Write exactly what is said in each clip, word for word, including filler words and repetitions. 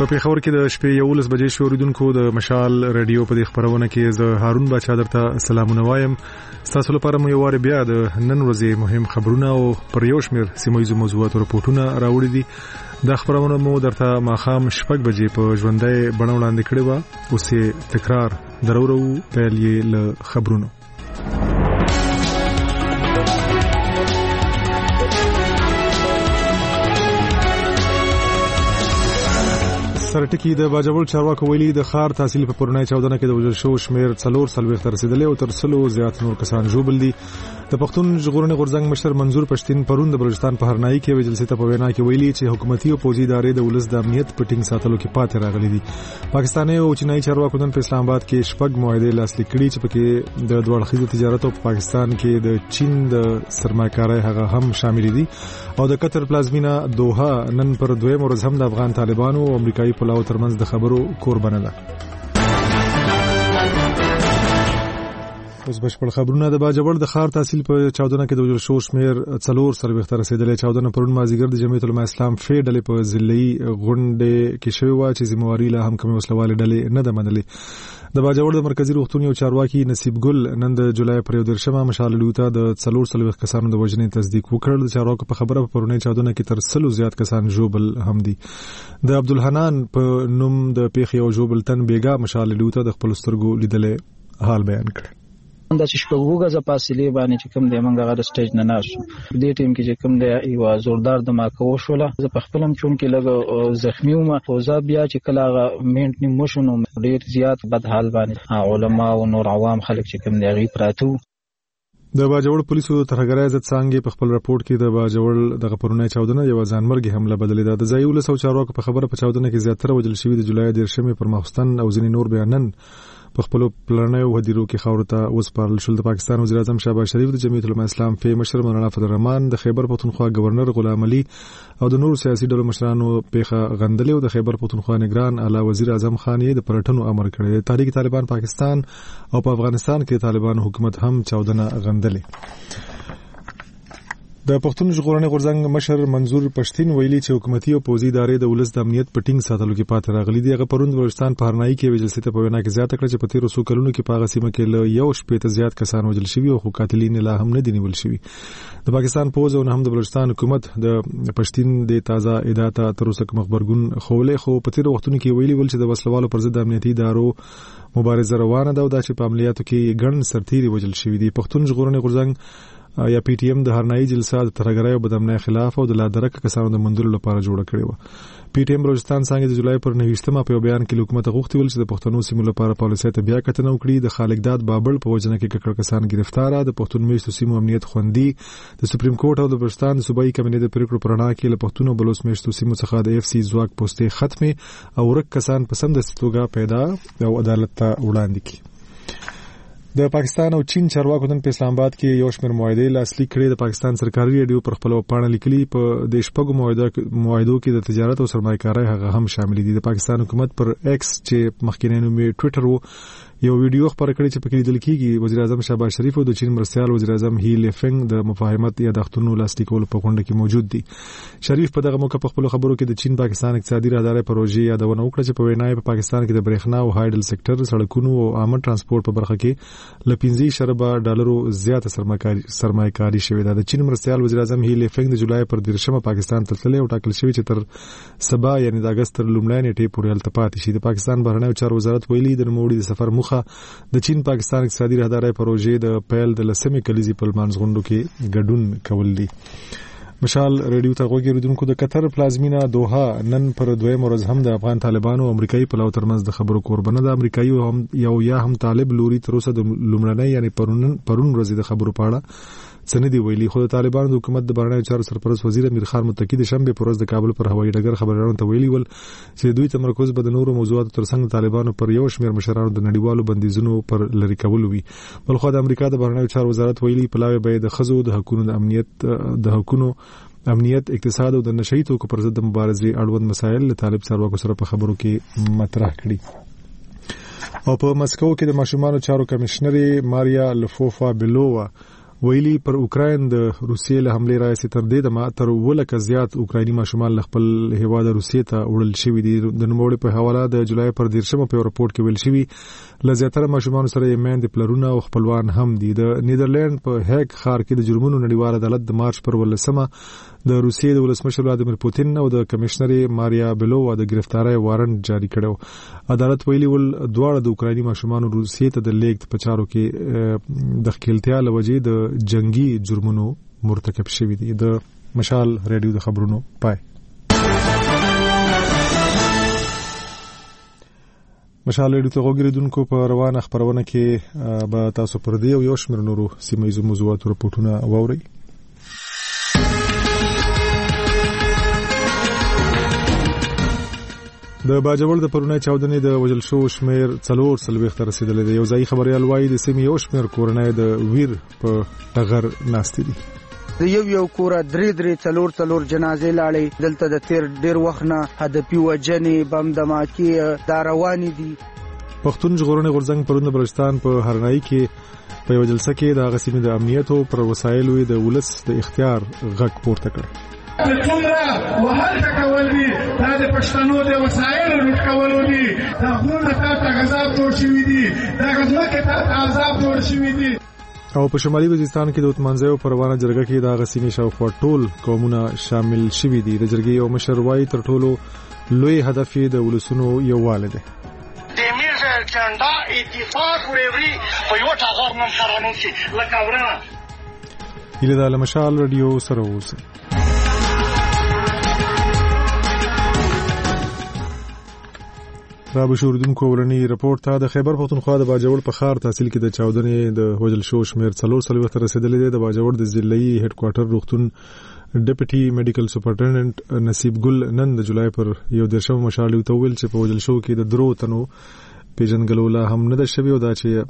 په پیښور کې د شپې یولس بجې شو اوریدونکو د مشال رادیو په دې خبرونه کې زه هارون بچا درته سلامونه وایم. تاسو لپاره مو یو وار بیا د نن ورځې مهم خبرونه او پر یو شمېر سیمه ییزو موضوعاتو راپورټونه راوړي دي. دا خبرونه مو درته ماښام شپږ بجې په ژوندۍ بڼه وړاندې کړې وه. اوس یې تکرار درورو پیل یې له خبرونو. سرټکی د باجوړ چارواکو ویلي د خار تحصیل په پرونی چودنه کې د وژل شو شمیر څلور څلوېښت ته رسیدلی او تر سلو زیات نور کسان ژوبل دي. د پښتون ژغورنې غورځنګ مشر منظور پښتين پرون د بلوچستان په هرنایي کې ویل جلسې ته په وینا کې ویلي چې حکومتي او پوځي ادارې د ولس د امنیت په ټینګ ساتلو کې پاتې راغلي دي. پاکستاني او چینایي چارواکو نن په اسلام آباد کې شپږ معاهدې لاسلیک کړي چې پکې د دوه اړخیز تجارت او په پاکستان کې د چین د سرمایه‌کارۍ هغه هم شامل دي. او د قطر پلازمینه دوحه نن پر دویم ورځ هم د افغان طالبانو او امریکایي پلاو ترمنځ د خبرو کوربنه ده. اوس بشپړ خبرونه. د باجوړ د خار تحصیل په چاودنه کې د وژل شو شمیر څلور څلوېښت ته رسیدلی. چاودنه پرون مازدیګر د جمعیت العلماء اسلام فی ډلې په ضلعي غونډې کې شوې وه چې ذمہواري لا هم کمې وسلوالې ډلې نه ده منلې. د باجوړ د مرکزي روغتون یو چارواکي نصیب ګل نن د جولای پر یو دېرشمه مشال لوته د څلور څلوېښت کسانو د وژنې تصدیق وکړ. د چارواکو په خبره په پرونی چاودنه کې تر سلو زیات کسان ژوبل هم دي. د عبدالحنان په نوم د پیښې یو ژوبل تن بیګا مشال لوته د خپل سترګو لیدلې حال بیان کړ. د شپږو غزه فاصله باندې چې کوم د منګه غره سټیج نه ناشو دې ټیم کې چې کوم د یو زوردار د ماکو شوله زه په خپلم چون کې لګ زخمی ومه او زه بیا چې کله مینټ نیم مشونو ډیر زیات بد حال باندې علما او نور عوام خلک چې کوم دی غي پراتو. د باجوړ پولیسو ترهګرای عزت څنګه په خپل راپورټ کې د باجوړ د غپرونې چاودنه یو ځانمرګي حمله بدلې ده. د ځایي ولس او چارواکو په خبره په چاودنه کې زیاتره وژل شوي د جولای دېرشمې پر ماخستن او ځینې نور بیانن په خپل پلانونو هدیرو کې خاورته وسپارل شول. د پاکستان وزیر اعظم شهباز شریف د جمعیت العلماء اسلام فی مشر مولانا فضل الرحمن د خیبر پختونخوا گورنر غلام علي او د نورو سیاسي ډلو مشرانو پیښه غندلې او د خیبر پختونخوا نگران اعلی وزیر اعظم خان یې د پلټنو امر کړی. تحریک طالبان پاکستان او په افغانستان کې طالبان حکومت هم چاودنه غندلې. د پښتون ژغورنې غورځنګ مشر منظور پښتين ویلي چې حکومتي او پوځي ادارې د ولس د امنیت په ټینګ ساتلو کې پاتې راغلي دي. هغه پرون د بلوچستان په هرنایي کې ویل جلسې ته په وینا کې زیاته کړه چې په تیرو څو کلونو کې په هغه سیمه کې له یو شپې ته زیات کسان وژل شوي او قاتلین لا هم نه دي نیول شوي. د پاکستان پوځ او نه هم د بلوچستان حکومت د پښتين د تازه ادعا تر اوسه کوم خبرګون خولې خو په تیرو وختونو کې ویلي ول چې د وسلوالو پر ضد امنیتي ادارو مبارزه روانه ده او دا چې په عملیاتو کې ګڼ سرتیري وژل شوي دي. پښتون ژغورنې غورځنګ یا پی ټی ایم د هرنایي جلسه د ترهګرۍ او بدامنۍ خلاف او د لادرک کسانو د مندلو لپاره جوړه کړې و. پی ټی ایم بلوچستان څنګه د جولای پر نوېشتمه په بیان کې حکومت غوښتي ول چې د پښتنو سیمو لپاره پالیسۍ ته بیا کتنه وکړي. د خالقداد بابل په وجنه کې ککړ کسان گرفتار. د پښتون میشتو سیمو امنیت خوندي. د سپریم کورټ او د بلوچستان د صوبایي کمیټې د پریکړو پر اړه کې له پښتون او بلوچ میشتو سیمو څخه د اف سی ځواک پوسټې ختمه او ورک کسان په سم د ستوګه پیدا او عدالت ته وړاندې کړي. د پاکستان او چین چارواکو نن په اسلام آباد کې یو شمېر معاهدې لاسلیک کړي. د پاکستان سرکاري ریډیو پر خپل پاڼه لیکلي په د شپږو معاهدو کې د تجارت او سرمایه‌کارۍ هغه هم شامل دي. د پاکستان حکومت پر ایکس چې مخکینی نوم یې ټوئیټر وو یو ویډیو خبره کړې چې پکې لیدل کېږي وزیر اعظم شهباز شریف او د چین مرستیال وزیر اعظم هی لیفنګ د مفاهمت یادښتونو لاسلیکولو په غونډه کې موجود دي. شریف په دغه موقع په خپل خبرو کې د چین پاکستان اقتصادي راهدارۍ پروژې یادونه وکړه چې په وینا یې په پاکستان کې د برېښنا او هایډل سکتر، سړکونو او عامه ترانسپورت په برخه کې ل پنځه اربه ډالرو زیاته سرمایه‌کاري شوې ده. د چین مرستیال وزیر اعظم هی لیفنګ د جولای پر دېرشمه پاکستان ته تللی او ټاکل شوی چې تر سبا یعنی د اگست تر لومړۍ نیټې پورې هلته پاتې شي. د پاکستان بهرنیو چارو وزارت ویلي د نوموړي د سفر موخه د چین پاکستان اقتصادي راهدارۍ پروژې د پیل د لسمې کلیزې په لمانځ غونډو کې ګډون کول دي. مشال ریډیو ته غوږی اوریدونکو د قطر پلازمینه دوحه نن پر دویم ورځ هم د افغان طالبانو او امریکایي پلاو ترمنځ د خبرو کوربنه ده. امریکایي هم یو یا هم طالب لوري تر اوسه د لومړنۍ یعنی پرون پرون ورځ د خبرو پاړه څنګه دی ویلي. خو د طالبانو د حکومت د بهرنیو چارو سرپرست وزیر امیر خان متقی د شنبه پر ورځ د کابل پر هوایي ډګر خبريالانو ته ویلي ول چې دوی تمرکز به د نورو موضوعاتو ترڅنګ طالبانو پر یو شمېر مشرانو د نړیوالو بندیزونو پر لری کول وي. بلخو د امریکا د بهرنیو چارو وزارت ویلي پلاوی به د خزو د حقوقو د امنیت د حقوقو امنیت، اقتصاد او د نشئی توکو پر ضد مبارزې اړوند مسایل له طالب چارواکو سره په خبرو کې مطرح کړي. او په مسکو کې د ماشومانو چارو کمشنري ماریا لفوفا بلووا ویلي پر اوکراین د روسیې له حملې راځي تر دې دمه تر ولکه زیات اوکرایني ماشومان خپل هیواد روسیې ته وړل شوي دي. د نوموړي په حواله د جولای پر دیرشمه په رپورت کې ویل شوي ل زیاتره ماشومان سره یې میندې پلرونه او خپلوان هم دي. د نیدرلند په هیګ ښار کې د جرمونو نړیوال عدالت د مارچ پر ولسمه د روسیې د ولسمشر ولادیمیر پوتین او د کمشنر ماریا بیلووا د گرفتاری وارنټ جاری کړو. عدالت ویلي ول دواړه د اوکرایني ماشومان روسیې ته د لیږد په چارو کې د ښکیلتیا له وجې د جنگي جرمونو مرتکب شوي دي. د مشال ریډیو د خبرونو پای. مشال ریډیو ته غوږیدونکو په روانه خبرونه کې به تاسو پر دې او یو شمېر نورو سیمه ییزو موضوعاتو رپورټونه واورئ. د باجوړ د پرونی چاودنې د وژل شو شمیر څلور څلوېښت ته رسیدلی دی. یو ځایي خبریال وایي د سیمې یو شمیر کورنۍ د ویر په ټغر ناستې دي. د یو یو کوره درې درې څلور څلور جنازې لاړې. دلته د تیر ډیر وخت نه هدفي وجنې بم دماکې دا روانې دي. پښتون ژغورنې غورځنګ پرون د بلوچستان په هرنایي کې په یو جلسه کې د هغه سیمې د امنیتو پر وسایلو د ولس د اختیار غږ پورته کړ. څومره وهل کول دي دا د پښتنو د وسایلو لوټ کولو دي. دا غوړه ته غذاب جوړ شوی دي. دا غزمکه ته عذاب جوړ شوی دي. او په شمالي وزیرستان کې د اتمانځیو په روانه جرګه کې د غسیمې شاوخوا ټول قومونه شامل شوي دي. د جرګې یو مشر وایي تر ټولو لوی هدف یې د ولسونو یووالی دی. د میز جنډا اتفاق ویوري په یو ټغر نن سره نوسي لکه ورنه هیله ده له مشال رادیو سره اوسئ. را بشوردونکو ورنی رپورت ته د خیبر پختونخوا د باجوړ په ښار تحصیل کې د چاودنې د وژل شو شمیر څلور څلوېښت ته رسیدلی دی. د باجوړ د ضلعي هډ کوارټر روغتون ډیپټي میډیکل سپرنټنډنټ نصیب ګل نن د جولای پر یو دیرشم مشال ته ویل چې په وژل شو کې د درو تنو پیژنګلو لا هم نه ده شوی او دا چې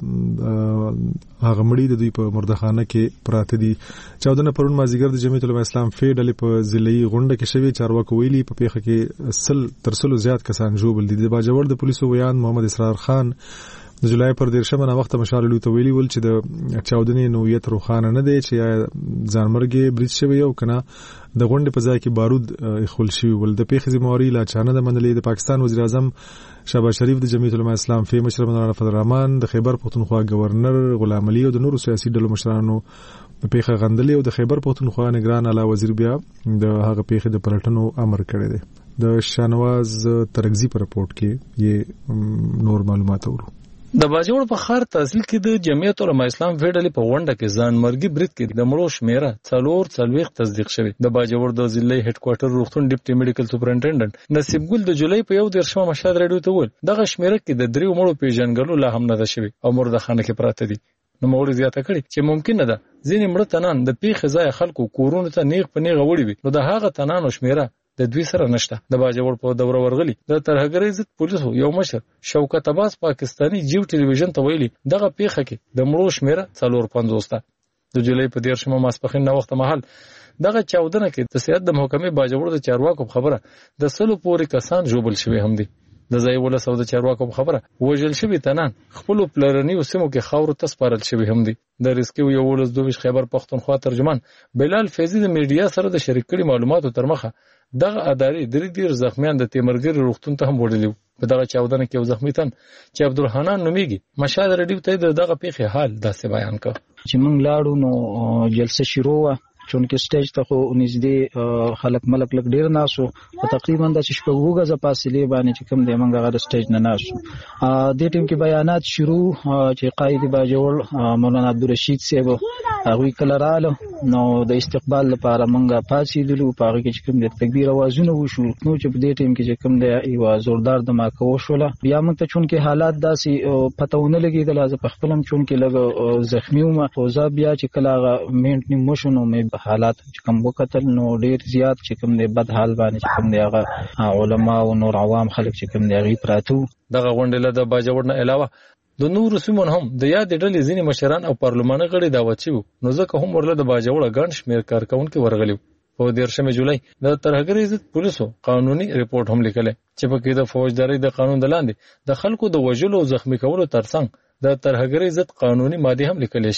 هغه مړي د دوی په مردخانه کې پراته دي. چاودنه پرون مازیګر د جمعیت العلماء اسلام فی ډلې په ضلعي غونډه کې شوی. چارواکو ویلي په پیښه کې سل تر سلو زیات کسان ژوبل دي. د باجوړ د پولیسو ویان محمد اسرار خان د جولای پر دیرشمه نه وخت مشال ته ویلي ول چې د چاودنې نوعیت روښانه نه دی چې ځانمرګي بریټ شوی او کنه د غونډې په ځای کې بارود اخول شوی ول. د پیښې ذمہواری لا چانه د منلې. د پاکستان وزیر اعظم شهباز شریف د جمعیت العلماء اسلام فی مشر مولانا فضل الرحمن د خیبر پختونخوا گورنر غلام علي او د نورو سیاسي ډلو مشرانو په پیښه غندلې او د خیبر پختونخوا نگران اعلی وزیر بیا د هغه پیښې د پلټنو امر کړی دی. د شانواز ترغزی په رپورت کې یې نور معلومات ورو. د باجوړ په ښار تحصیل کې د جمعیت العلماء اسلام فیډلې په ونډه کې ځانمرګي برید کې د مړو شمیره څلور څلوېښت تصدیق شوی. د باجوړ د ضلعي هډ کوارټر روغتون ډیپټي میډیکل سپرنټنډنټ نصیب ګل د جولای په یو دیرشمه مشهد ریډیو ته وویل دغه شمیره کې د دریو مړو پیژنګلو لا هم نه ده شوی او مردخانه کې پراته دي. نو موري زیاته کړي چې ممکن نه ده ځینې مړه تنان د پیښې ځای خلکو کورونو ته نیغ په نیغه وړي وي. نو د هغه تنانو شمیره د دوی سره نشته. د باجوړ په دوره ورغلي د ترهګرۍ ضد پولیسو یو مشر شوکت عباس پاکستانی جیو ټلویزیون ته ویلي دغه پیښه کې د مړو شمیره څلور پنځوس ده. د جولای په دیرشمه ماسپښین نه وخت مهال دغه چاودنه کې د سیادت د محکمې باجوړ د چارواکو خبره د سلو پورې کسان ژوبل شوي هم دي. د ځای ولس او د چارواکو خبره وژل شوي تنان خپل پلرنیو سیمو کې خاورو ته سپارل شوي هم دي. د ریسکیو یو ولس دویش خیبر پختونخوا ترجمان بلال فیضی د میډیا سره د شریک کړي معلوماتو تر مخه دغه اداري درې ډیر زخمیان د تیمرګری روغتون ته هم وړلي. په دغه چاودنه کې یو زخمی تن چې عبدالحنان نومیږي مشهد ریډیو ته دغه پیښې حال داسې بیان کړ چې موږ لاړو نو جلسه شروع وه چونکه سټیج ته خو نږدې خلک ملک لک ډیر ناسو او تقریبا د شپږ غزه فاصله باندې چې کوم د موږ غره سټیج نه ناسو. د ټیم کې بیانات شروع چې قائد باجوړ مولانا عبدالرشید صاحب هغه کله رااله نو د استقبال لپاره موږ پاتېدلو. په هغه کې چې کوم د تکبیر اوازونه وشو نو چې په دې ټیم کې چې کوم د یو زوردار دماکه وشوله بیا موږ ته چونکه حالات داسې پتهونه لګیدل از په خپلم چونکه لګ زخمی ومه او ځا بیا چې کله مینټ نیم مشونو مې حالات چې کوم وکتل نو ډیر زیات چې کوم دی بد حال باندې چې کوم دی هغه علما او نور عوام خلک چې کوم دی غي پراتو. دغه غونډه له د باجوړ نه علاوه د نورو سیمون هم د یاد ډلې ځینې مشران او پارلماني غړي دعوت شوي نو ځکه هم ورله د باجوړ ګڼ شمېر کارکونکي ورغلي. په دیرشمه جولای د ترهګرۍ ضد پولیسو قانوني ریپورت هم لیکلی چې پکې د فوجدارۍ د قانون د لاندې د خلکو د وژلو او زخمی کولو ترڅنګ د ترهګرۍ ضد قانوني ماده هم لیکل شوی.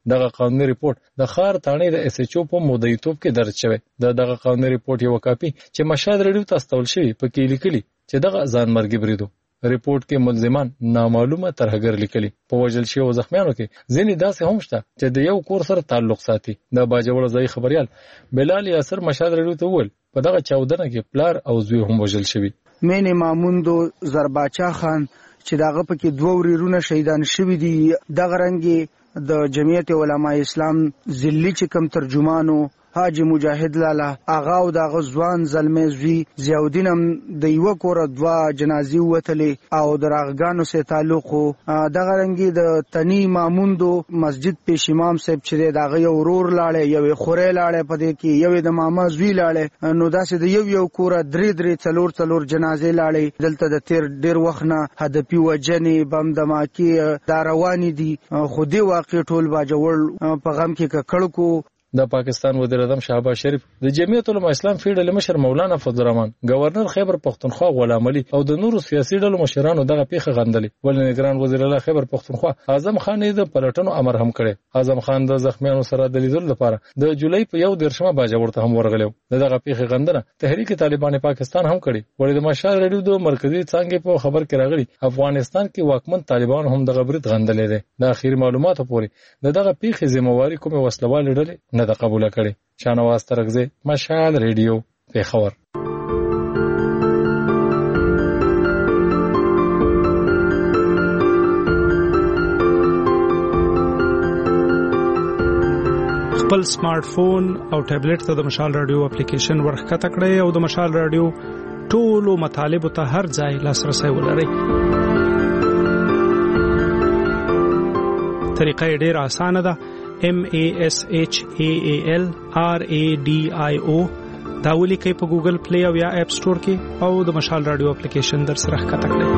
دغه قانوني ریپورت د خار تانې د اس ایچ او په مدیریتوب کې درج شوی. د دغه قانوني ریپورت یو کاپی چې مشهد ریډیو ته استول شوی په کې لیکلي چې دغه ځانمرګي بریدو ریپورت کې ملزمان نامعلومه ترهګر لیکلي. په وژل شوی او زخمیانو کې ځینې داسې هم شته چې د یو کور سره تعلق ساتي. د باجوړ ځای خبريال بلال یاسر مشهد ریډیو ته وویل په دغه چاودنه کې پلار او زوی هم وژل شوی. مین ماموندو زرباچا خان چې داغه پکې دوه وريرونه شهیدان شوی دي. دغه رنګي د جمعیت علماء اسلام ذلی چې کم ترجمانو حاجی مجاهد لالا آغا او دغه ځوان زلمی زوی ضیاءالدین هم د یو کور دوا جنازي وتلې او دراغګانو سره تعلق دغه رنګي د تنی ماموندو مسجد پیش امام صاحب چې دغه یو ورور لاړې یو خورې لاړې پدې کې یو د ماما زوی لاړې نو داسې د یو یو کور درې درې څلور څلور جنازې لاړې. دلته د تیر ډیر وخت نه هدفي وجنې بم دماکي دا روان دي خو دې واقع ټول باجوړ په غم کې ککړ کو. د پاکستان وزیر اعظم شهباز شریف د جمعیت علماء اسلام فیډرال مشر مولانا فضل الرحمن گورنر خیبر پختونخوا غلام علي او د نورو سیاسي ډلو مشرانو دغه پیښه غندلې. ولې نگران وزیر اعلی خیبر پختونخوا اعظم خان د پلټنو امر هم کړي. اعظم خان د زخمیانو سره د لیدلو لپاره د جولای په یو دیرشمه باجوړ ته هم ورغلو. دغه پیښه غندنه تحریک طالبان پاکستان هم کړي. ولې د مشال ریډیو د مرکزی څنګه په خبر کې راغلي افغانستان کې واکمن طالبان هم دغه برید غندلې ده. د اخیر معلوماتو پورې دغه پیښه ذمہواری کومه وسلوال ډلې نه د قبول کړي. شانواز ترغزی مشال ریډیو پیښور. خپل سمارټ فون او ټابلیټ ته د مشال رادیو اپلیکیشن ورخکته کړئ او د مشال رادیو ټولو مطالب ته هر ځای لاسرسي ولرئ. طریقه ډېره اسانه ده. M A S H A A L R A D I O دا ولیکئ په ګوګل پلی او یا اپ سٹور کې او د مشال رادیو اپلیکیشن در سره ښکته کړئ.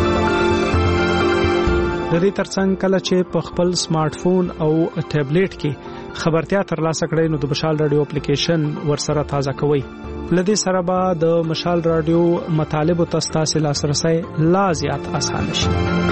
د دې ترڅنګ کله چې په خپل سمارټ فون او ټابلیټ کې خبرتیا ترلاسه کړئ نو د مشال رادیو اپلیکیشن ور سره تازه کوئ. لدې سره به د مشال رادیو مطالب او تاسو لاسرسي لا زیات آسان شي.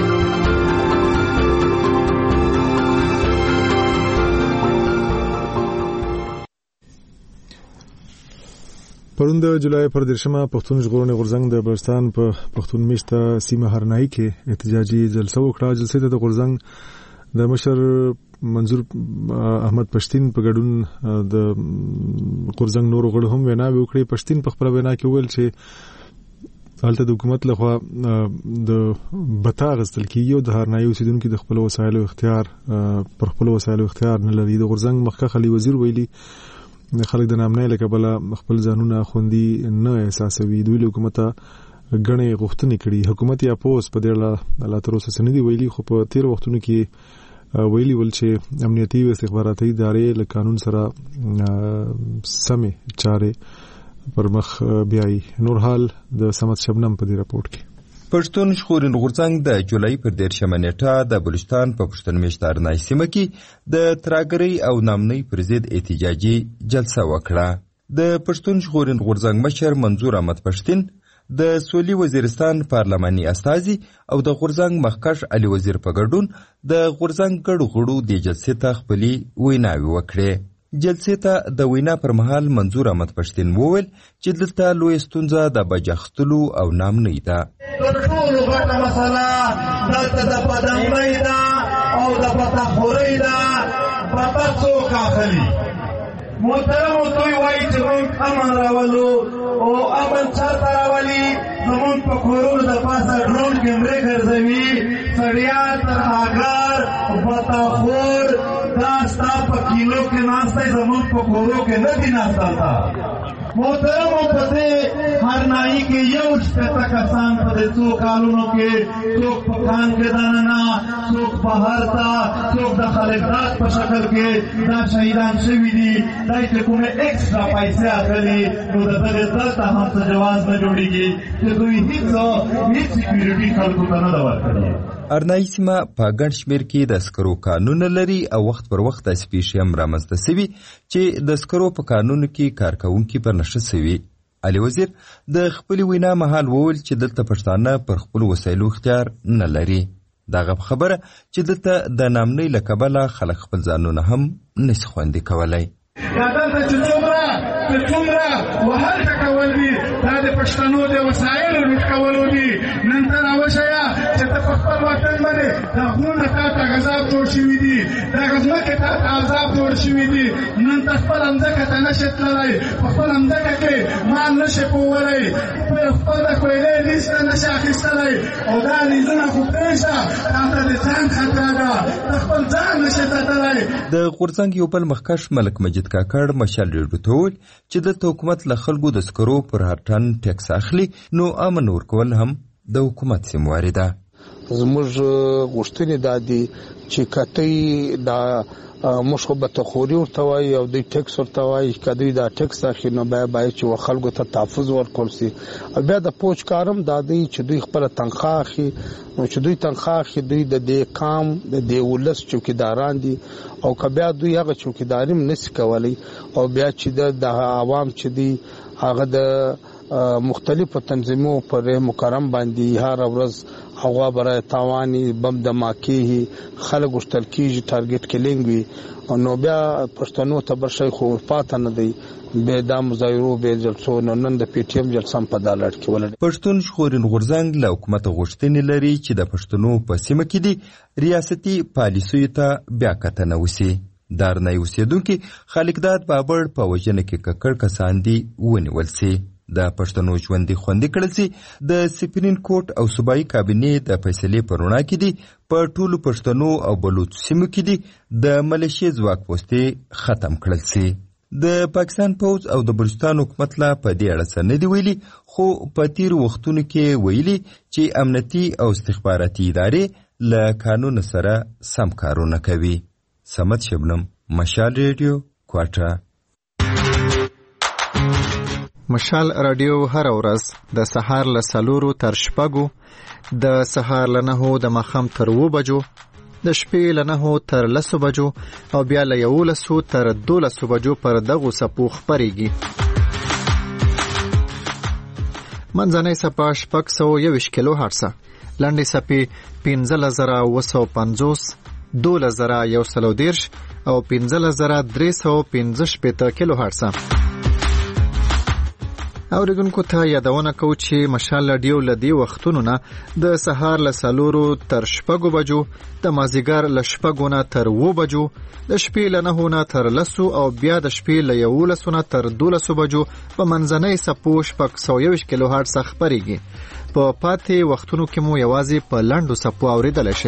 پرون د جولای پر دیرشمه پښتون ژغورنې غورځنګ د بلوچستان په پښتون میشته سیمه هرناهي کې احتجاجي جلسه وکړه. جلسې ته د غورځنګ د مشر منظور احمد پښتين په ګډون د غورځنګ نور غړو هم ویناوي وکړي. پښتين په خپل وینا کې ویل چې هلته د حکومت لخوا د بتا غستل کیږي او د هرناهي اوسیدونکو د خپل وسایلو اختیار پر خپل وسایلو اختیار نه لري. د غورځنګ مخکښ علي وزیر ویلي خلک د نامنۍ له کبله خپل ځانونه خوندي نه احساسوي. دوی له حکومته غنې غوښتنې کړي. حکومت یا پوس په دې اړه لا تر اوسه څه نه دي ویلي خو په تیر وختونو کې ویلي ول چې امنیتي او استخباراتي ادارې له قانون سره سمې چارې پر مخ بیایي. نور حال د سمت شبنم په دې راپورټ کې. پښتون ژغورنې غورځنګ د جولای پر دیرشمه نیټه د بلوچستان په پښتون میشته هرناهي سیمه کې د ترهګرۍ او نامنۍ پر ضد احتجاجي جلسه وکړه. د پښتون ژغورنې غورځنګ مشر منظور احمد پښتين د سولي وزیرستان پارلماني استازي او د غورځنګ مخکښ علي وزیر په ګډون د غورځنګ ګډو غړو د جلسې ته خپلې ویناوي وکړې. جلسې ته د وینا پر مهال منظور احمد پښتين وویل چې دلته لوی ستونزه د بجاختلو او نامنۍ ده. تر ټولو غټه مسله دلته د پدنګۍ ده او د پتاخورۍ ده. پته څوک اخلي؟ محترمو دوی وایي چې موږ امن راولو او امن چاته راولي؟ زموږ په کورونو د پاسه ډرون کیمرې ګرځوي. سړیا تر هاګار پتاخور دا ستا په کیلو کې ناسته زموږ په کورو کې نه دي ناسته. محترمو په دې هرناهي کې یو شپېته کسان په دې څو کالونو کې څوک په کان کې دننه څوک بهر ته څوک د خلکدات په شکل کې دا شهیدان شوي دي. دا چې کومې ایکسټرا پیسې اخلي نو د دغې دلته هم څه جواز نه جوړېږي چې دوی هېڅ هېڅ سیکیورټي خلکو ته نه ده ورکړې. هرناهي سیمه په ګڼ شمېر کې د عسکرو کانونه لري او وخت پر وخت داسې پیښې هم رامنځته سوي چې د عسکرو په کانونو کې کارکوونکي پر نښه سوي. علي وزیر د خپلې وینا مهال وویل چې دلته پښتانه پر خپلو وسایلو اختیار نه لري. دغه خبره چې دلته د نامنۍ له کبله خلک خپل ځانونه هم نشي خوندي کولی. دا دلته چې څومره چې څومره وهلته کول دي دا د پښتنو د وسایلو لوټ کولو دي. نن ته راوښیه چې ته په خپل وطن باندې دا غرونه تا ته عذاب جوړ شوي دي، دغه ځمکې تا ته عذاب جوړ شوي دي. نن ته خپله مځکه ته نشې تللی، په خپله مځکه کې مال نشې پوولی، خپل د کویلې لیز ته نشې اخیستلی او دا لیزونه خو پرېږده تا ته د ځان خطره ده، ته خپل ځان نشې تتلی. د غورځنګ یو بل مخکښ ملک مجید کاکړ مشال ریډیو ته وویل چې دلته حکومت له خلکو د سکرو پر هر ټن ټیکس اخلي، نو امن ورکول هم د حکومت ذمواري ده. زموږ غوښتنې دا دي چې کتۍ دا موږ خو به تخوري ورته وایي او دوی ټیکس ورته وایي، که دوی دا ټیکس اخلي نو بیا باید چې خلکو ته تحفظ ورکول سي. او بیا د پوج کارم دا دی چې دوی خپله تنخواه اخلي، نو چې دوی تنخواه اخلي دوی د دې کام د دې ولس چوکیداران دي، او که بیا دوی هغه چوکیداري هم نسي کولی او بیا چې د عوام چې دي هغه د مختلفو تنظیمو پر مکرم باندې هر ورځ هغه برای تاوانی بم دماکي خلک غشتل کیږي، ټارګټ کلینګ وي، نو بیا پښتنو ته بل شي خو پاته نه دی. به دا مظاهرو به جلسو نن د پی ټی ایم جلسه په دالټ کې ولر. پښتون ژغورنې غورځنګ له حکومت غوښتنې لري چې د پښتنو په سیمه کې دي ریاستي پالیسیو ته بیا کتنه وشي. دارنۍ اوسېدونکي خالقداد بابړ په وژنه کې ککړ کسان دي ونیول سي، د پښتنو ژوندي خوندي کړل سي. د سپرین کوټ او صوبایي کابینې د فیصلې په رڼا کې دي په ټولو پښتنو او بلوچ سیمو کې دي د ملیشې ځواک پوستې ختم کړل سي. د پاکستان پوځ او د بلوچستان حکومت لا په دې اړه څه نه دي ویلي، خو په تیرو وختونو کې ویلي چې امنیتي او استخباراتي ادارې له قانون سره سم کارونه کوي. سمت شبنم، مشال ریډیو، کوټه. مشال رادیو هر ورځ د سهار له څلورو تر شپږو، د سهار له نهو د ماښام تر اووه بجو، د شپې له نهو تر لسو بجو او بیا له یولسو تر دولسو بجو پر دغو څپو خپرېږي. منځنۍ څپه شپږ سوه یوویشت کیلو هرټزه، لنډې څپې پنځلس زره اووه سوه پنځوس، دولس زره یو سل او دېرش او پنځلس زره درې سوه پنځه شپېته کیلو هرټزه. اوریدونکو ته یادونه کوو چې مشال رادیو له دې وختونو نه د سهار له څلورو تر شپږو بجو، د مازدیګر له شپږو نه تر اووه بجو، د شپې له نهو نه تر لسو او بیا د شپې له یولسو نه تر دولسو بجو په منځنۍ څپو شپږ سوه یوویشت کیلو هرټزه خپرېږي. په پاتې وختونو کې مو یوازې په لنډو څپو اورېدلی شئ.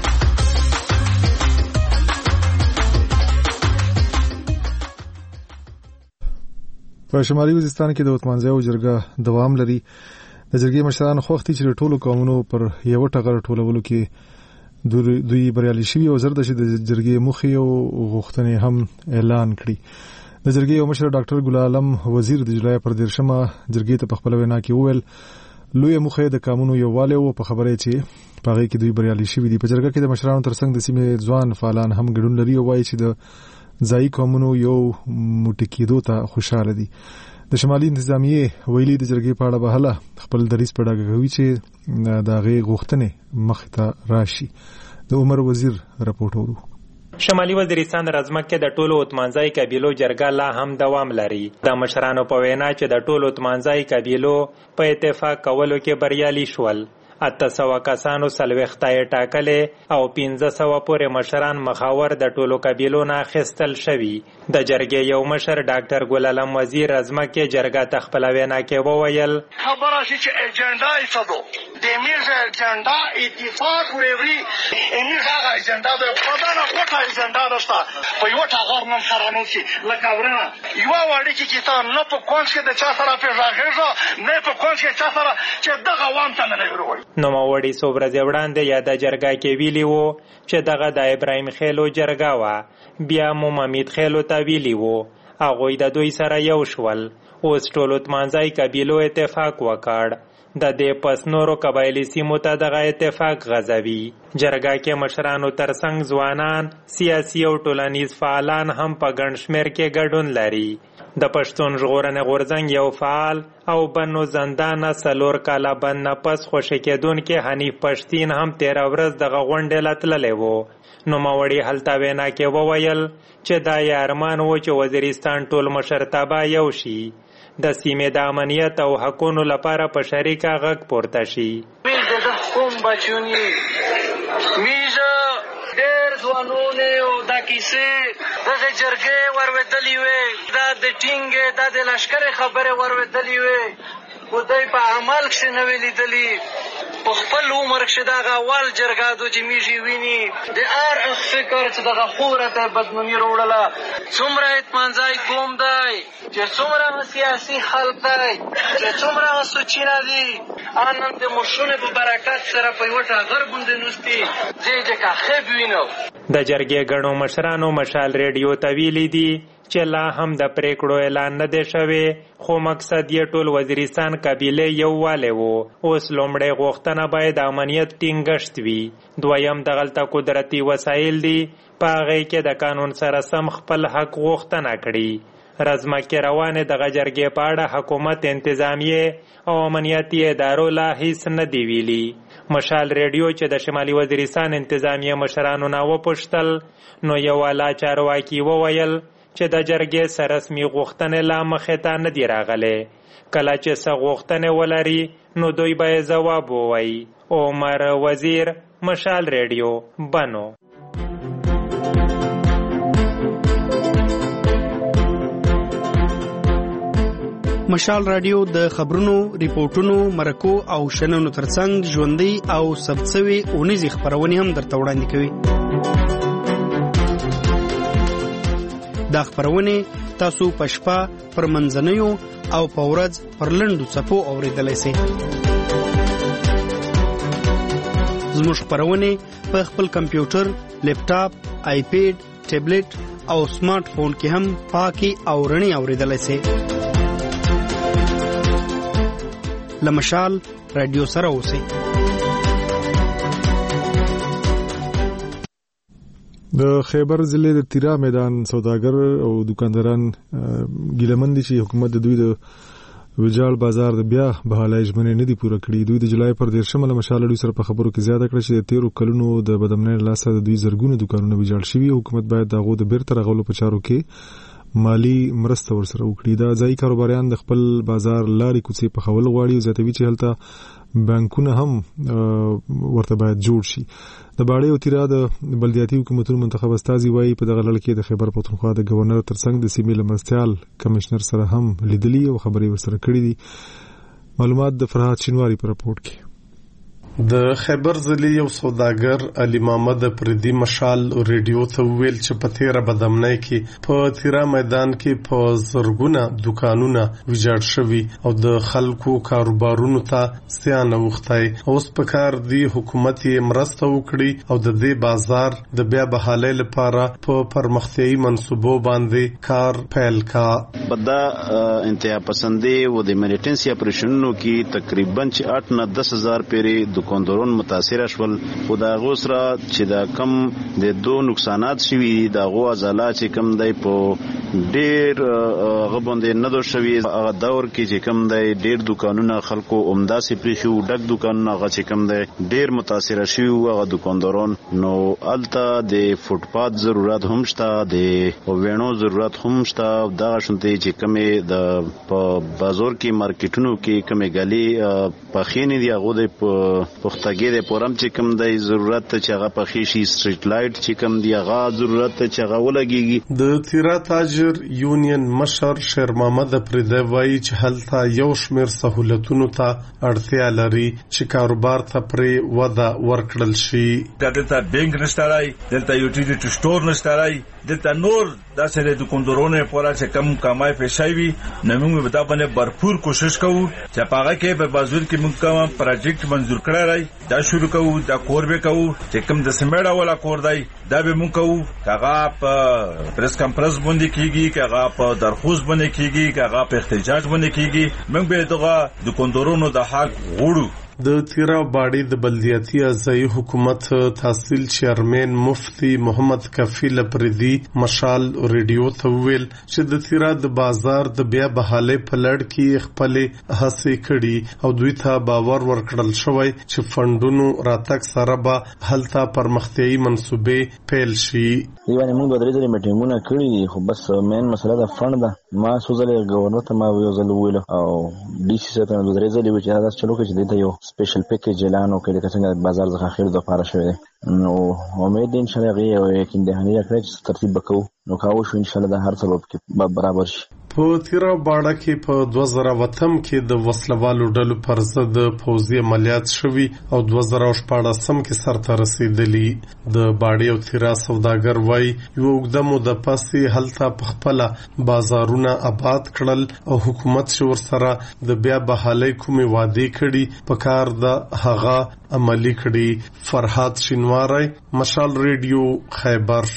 په شمالي وزیرستان کې د وطمانځایو جرګه دوام لري. د جرګې مشران خوښ دي چې د ټولو قومونو پر یو ټغر ټولولو کې دوی بریالي شوي او زر د جرګې موخې او غوښتنې هم اعلان کړي. د جرګې یو مشر ډاکټر ګل عالم وزیر د جولای پر دیرشمه جرګې ته په خپل وینا کې وویل لوی موخې د قانون یووالی او په خبره چې په هغه کې دوی بریالي شوي دي. په جرګه کې د مشرانو ترڅنګ د سیمې ځوان فعالان هم ګډون لري او وایي چې د ځایي قومونو یو موټی کېدو ته خوشاله دي. د شمالي انتظامیې ویلي د جرګې په اړه به هله خپل دریځ په ډاګه کوي چې د هغې غوښتنې مخې ته راشي. د عمر وزیر راپورټ ورو. شمالي وزیرستان رزمک کې د ټولو اتمانځای قبیلو جرګه لا هم دوام لري. د مشرانو په وینا چې د ټولو اتمانځای قبیلو په اتفاق کولو کې بریالي شول. اته سوه کسانو څلوېښت یې ټاکلې او پنځه سوه پورې مشران مخاور د ټولو قبیلو نه اخیستل شوي. د جرګې یو مشر ډاکټر ګل علم وزیر رزمکې جرګه ته خپله وینا کې وویل خبره شي چې ایجنډا یې څه ده د میرز ایجنډا اتفاق ویوري امیرز هغه ایجنډا ده په دغه غوټه ایجنډا ده په یوه ټغر نن سره نو شي لکه ورنه یوه وړکې کتاب نه په کونج کې د چا سره پېژاغېږه نه په کونج کې چا سره چې دغه وام ته نه وروړي. نوموړي څو ورځې وړاندې یا د جرګه کې ویلي وو چې دغه د ابراهیم خیلو جرګه وه، بیا مو ممید خیلو ته ویلي وو، هغوی د دوی سره یو شول. اوس ټولو اتمانځای قبیلو اتفاق وکړ. د دې پس نورو قبایلي سیمو ته دغه اتفاق غځوي. جرګه کې مشرانو ترڅنګ ځوانان، سیاسي او ټولنیز فعالان هم په ګڼ شمېر کې ګډون لري. د پښتون ژغورنې غورځنګ یو فعال او بنو زندانه څلور کاله بند نه پس خوشي کېدونکي حنیف پښتین هم تېره ورځ دغه غونډې له تللی و. نوموړي هلته وینا کې وویل چې دا یې ارمان و چې وزیرستان ټول مشرتابه یو شي، د سیمې د امنیت او حقونو لپاره په شریکه غږ پورته شي. کوم بچونی میزه ډېر ځوانونه او دا کیسې دغه جرګې ورودلې وې، دا د ټینګې دا د لښکرې خبرې ورودلې وې، خو دوی په عمل کښې نه وې لیدلي. په خپل عمر کښې دغه اول جرګه دو چې میږي ویني د هر اخ فکر چې دغه خوره ته بدنامي راوړله. څومره اطمانځای قوم دی چې څومره سیاسي خلک دی چې څومره سوچینه دي، نن د مشرونو په برکت سره په یوه ټغر باندې نوستي ځای چې کاخب وینو. د جرګې ګڼو مشرانو مشال ریډیو ته ویلي دي چې لا هم د پریکړو اعلان نه دی شوی، خو مقصد یې ټول وزیرستان قبیلې یووالی و. اوس لومړی غوښتنه باید امنیت ټینګښت وي، دویم دغلته قدرتي وسایل دي، په هغې کې د قانون سره سم خپل حق غوښتنه کړي. رزمکې روانې دغه جرګې په اړه حکومت، انتظامیې او امنیتي ادارو لا هیڅ نه دی ویلي. مشال ریډیو چې د شمالي وزیرستان انتظامیه مشرانو نه وپوښتل، نو یو اعلی چارواکي وویل چې د جرګې سره رسمي غوښتنې لا مخې ته نه دي راغلې، کله چې څه غوښتنې ولري نو دوی به یې ځواب ووایي. عمر وزیر، مشال ریډیو، بنو. مشال رادیو د خبرونو، ریپورتونو، مرکو او شننو ترڅنګ ژوندۍ او ثبت شوي اونیزې خپرونې هم درته وړاندې کوي. دا خپرونې تاسو په شپه، پر منځنیو او په ورځ پر لنډو څپو اورېدلی سئ. زموږ خپرونې په خپل کمپیوټر، لیپټاپ، آی پیډ، ټیبلیټ او سمارټ فون کې هم پاکي او رڼې اورېدلی سئ. له مشال رادیو سره اوسئ. د خیبر ضلع د تیرا میدان سوداګر او دکانداران ګیلمن دي چې حکومت د دوی د ویجاړ بازار د بیا بحالۍ ژمنې نه دي پوره کړي. دوی د جولای پر دیرشمه له مشال رادیو سره په خبرو کې زیاته کړه چې د تیرو کلونو د بدامنۍ له لاسه د دوی زرګونه دکانونه ویجاړ شوي. حکومت باید د هغو د بیرته رغولو په چارو کې مالی مرسته ورسره وکړي. دا ځایي کاروباریان د خپل بازار لارې کوڅې پخول غواړي او زیاتوي چې هلته بانکونه هم ورته باید جوړ شي. د باړې او تیرا د بلدیاتي حکومتونو منتخب استازي وایي په دغه لړ کې د خیبر پښتونخوا د گورنر ترڅنګ د سیمې له مرستیال کمشنر سره هم لیدلي او خبرې ورسره کړې دي. معلومات د فرهاد شینواری په راپورټ کې. د خیبر ضلع یو سوداګر علي محمد پردي مشال ریډیو ته ویل چې په تیره بدامنۍ کې په تیرا میدان کې په زرګونه دکانونه ویجاړ شوي او د خلکو کاروبارونو ته زیان اوښتی. اوس په کار دی حکومت یې مرسته وکړي او د دې بازار د بیا بحالۍ لپاره په پرمختیایي منصوبو باندې کار پیل کا. په دا انتها پسندي و د میلیټنسي اپریشنونو کې تقریبا چې آठ نه دس هزار پیری دکانداران متاثر شول. خو دا غو سره چې دا کم د دو نقصانات شوي دا غو ازاله چې کم دی په ډیر غبوندې نه دو شوي. هغه دور کې چې کم دی ډیر دکانونه خلکو عمده سي پری شو، ډک دکانونه هغه چې کم دی ډیر متاثر شوي هغه دکانداران. نو الته د فوټپات ضرورت هم شته، د وینو ضرورت هم شته. دا شونته چې کمې د په بازار کې مارکیټونو کې کمې غالي پخینې دی هغه د پختګي د پورم چې کم دی ضرورت ته چې هغه پخې شي. سټریټ لایټ چې کم دی هغه ضرورت ته چې هغه ولګيږي. د تیرا تاجر یونین مشر شیر محمد پردی وایي چې هلته یو شمیر سہولتونو ته اړتیا لري چې کاروبار ته پرې وده ورکړل شي. دلته بانک نشته راي، دلته یوټیلیټي سٹور نشته راي، دلته نور داسې د دکاندارونو لپاره چې کم کمای پیښوي وي. نو موږ به دا باندې بھرپور کوشش کوو چې په هغه کې په بازار کې موږ کوم پروجیکټ منظور کړی راي دا شروع کوو. دا کور به کوو چې کم د سیمړه ولا کور دی دا به موږ کوو. هغه په پریس کانفرنس باندې کیږي، هغه په درخواست باندې کیږي، هغه په احتجاج باندې کیږي. موږ به دغه دکاندارونو د حق غوړو د تیرا باړې د بلدیاتي ځای حکومت تحصیل چیرمن مفتی محمد کفیل پردي مشال ریډیو ته ویل چې د تیرا د بازار د بیا بحالي په لړ کې خپل هڅې کړي او دوی ته باور ورکړل شوی چې فندونو راتګ سره به هلته پرمختیايي منصوبې پیل شي. یعنی موږ درې ځلې میټینګونه کړي خو بس مین مسله د فند ده. ما سوزلې گورنر ته ما یو ځل ویل او ډي سي ته د درې ځلې چې دا چلو کې چې د یو سپیشل پیکیج اعلان وکړي چې څنګه بازار ځخه خیر د پاره شوی نو امید ان شاء الله یو یقین ده نه کړی چې ترتیب وکړو نو کاوه شو ان شاء الله د هر څه په برابر شي. په تیرا باړه کې په دوه زره وتم کې د وسلوالو ډلو پر ضد پوځي عملیات شوي او دوه زره شپاړسم کې سرته رسیدلی. د باړې او تیرا سوداګر وای یو وګدمو د پاسې هلته په خپل بازارونه آباد کړل او حکومت شور سره د بیا بحالي کومې وعده کړي په کار د هغه عملی کړي. فرحات شینواری مشال ریډیو خیبر.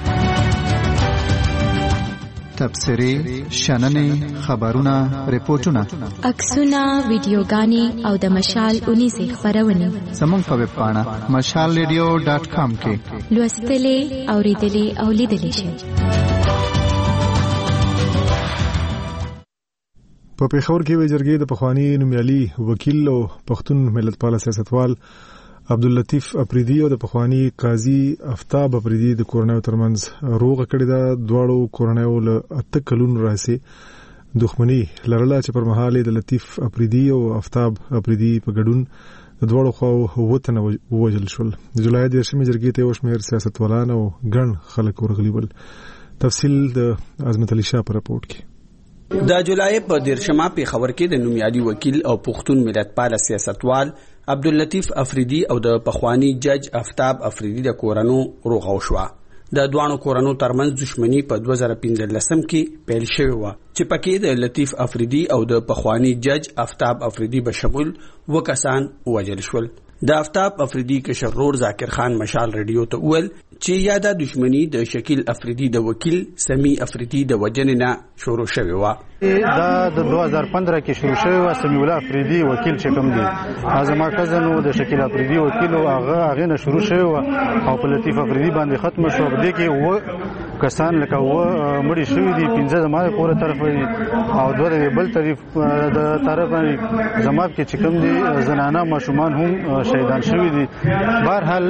تبصری، شننې، خبرونه، ریپورتونه، عکسونه، ویډیوګانې او د مشال اونیزې خبرونه زموږ په ویب پاڼه مشال ریډیو ډاټ کام کې لوستلې، اوریدلې او لیدلې شئ. په پیښور کې وی جرګې د پخوانی نومیالي وکیل او پښتون ملتپال سیاستوال عبداللطیف افریدي او د پخوانی قاضي افتاب افریدي د کورنیو ترمنځ روغه کړې ده. دواړو کورنیو له اته کلونو راهیسې دښمني لرله چې پر مهال د لطیف افریدي او افتاب افریدي په ګډون د دواړو خواو وطن ووژل شول. د جولای د دیرشمې جرګې ته یو شمېر سیاستوالان او ګڼ خلک ورغلي ول. تفصیل د عظمت علي شاه په راپورټ کې. د جولای په دیرشمه پیښور کې د نومیالي وکیل او پښتون ملتپال سیاستوال عبداللطیف افریدي او د پخوانی جج افتاب افریدي د کورنو روغه وشوه. د دوانو کورنو ترمنځ دښمنی په دوه زره پنځلسم کې پیل شوې و چې پکې د لطیف افریدي او د پخوانی جج افتاب افریدي بشمول وکسان وژل شول. د افتاب افریدي کشرور ذاکر خان مشال ریډیو ته ویل چې یا د دښمنی د شکیل افریدي د وکیل سمی افریدي د وجنې نه شروع شوې و. دا د دوه هزار پندرہ کې شروع شوی و. سمیع الله افریدي وکیل چې کوم دی ازما کزنو د شکیل افریدي وکیل او هغه هغه نه شروع شوی و او په لطیف افریدي باندې ختم شو. په دې کې و کسان لکه و مړي شوی دي پنځه زماده پوره طرف او دوه د بل طرف د طرف زما کې چې کوم دي زنانه ماشومان هم شهیدان شوی دي. بهرحال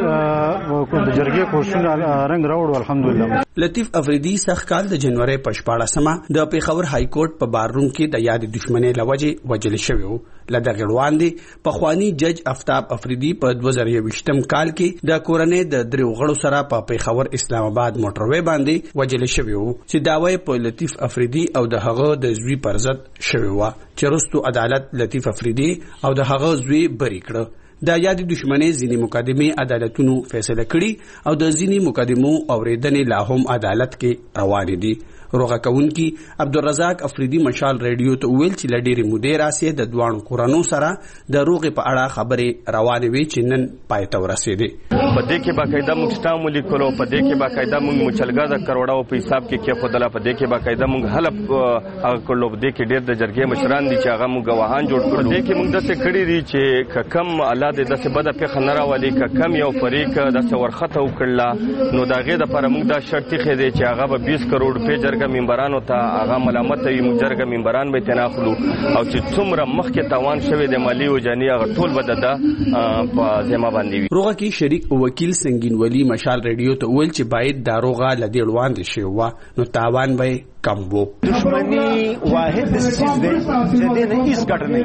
د جرګې کوششونه رنګ راوړ الحمدلله. لطیف افریدي سخت کال د جنوري په شپاړسمه د پیښور های کورټ په بارروم کې د یاد دښمنۍ لوجه وجل شوی و. لدغه وړاندې پخوانی جج افتاب افریدي په دوه زره یوویشتم کال کې د کورنۍ د درو غړو سره په پیښور اسلام آباد موټروي باندې وجل شوی و چې داوی په لطیف افریدي او د هغه د زوی پر ضد شوی و چې رستو عدالت لطیف افریدي او د هغه زوی بری کړ. د یاد دښمنۍ ځینې مقدمې عدالتونو فیصله کړي او د ځینې مقدمو اوریدنې لا هم عدالت کې روان دي. روغه کوونکی عبدالرزاق افریدي مشال ریډیو ته ویل چې لډيري مودې راسي د دوانو کورانو سره د روغه په اړه خبرې روانې وي چې نن پای ته ورسېدې. په دې کې باقاعده موږ سټام ولیکلو، په دې کې باقاعده موږ مچلګا د کروڑاو په حساب کې کې خدلا، په دې کې باقاعده موږ حلف هغه کړلو، په دې کې ډېر د جرګې مشران دي چې هغه موږ غواهان جوړ کړو. په دې کې موږ داسې کړی دي چې کم الله دې داسې بده پیښه نه راولي، کم یو فریق داسې ورخته وکړله نو دا غي د پر موږ دا شرط خې دی چې هغه به بیس کروڑ په جرګه ممبرانو ته هغه ملامت وي، موږ جرګه ممبران به تناخلو او چې څومره مخکې تاوان شوی د مالی او جاني هغه ټول بده ده په ذمہ باندې وي. روغه کې شریک وکیل سنگین ولی مشال ریډیو ته ویل چې باید دا روغه لدی وړاندې شي و نو تاوان به کم وو. دښمنی واحد د سیس دی چې دنه هیڅ ګټه نه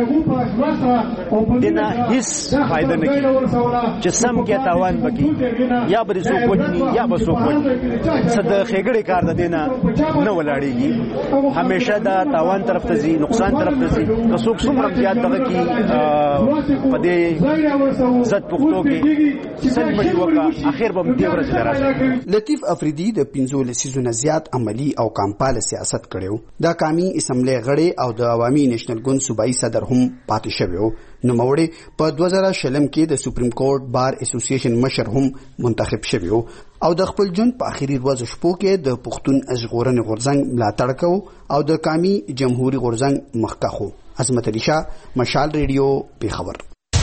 دنه هیڅ فائدہ نه کوي چې سم کې تاوان وکي یا به څوک وټني یا به څوک وټني صد خېګړې کار د دینه نه ولاړېږي، همیشه دا تاوان طرف ته ځي، نقصان طرف ته ځي. که څوک څومره زیات دغه کې په دې عزت پښتو کې سن مشي وکړه اخر به دې ورځ راځي. لطیف افریدي د پنځو لسیزو زیات عملی او کامپاله سیاست کړو. دا قومي اسمبلی غړي او د عوامي نېشنل ګوند صوبایي صدر هم پاتې شوی. نو موړي په دوه زره شلم کې د سپریم کورټ بار اسوسییشن مشر هم منتخب شوی او د خپل جون په اخیری ورځ شپو کې د پښتون ژغورنې غورځنګ ملاتړ کو او د قومي جمهوریت غورځنګ مخکخو. عظمت علي شاه، مشال ریډیو، پیښور.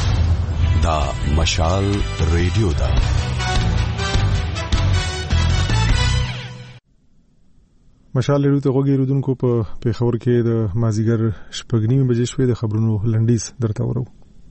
دا مشال ریډیو دا مشال ریډیو ته غوږی رودونکو په پیښور کې د مازیګر شپږ نیمې بجې شوې د خبرونو لنډیز درته ورو.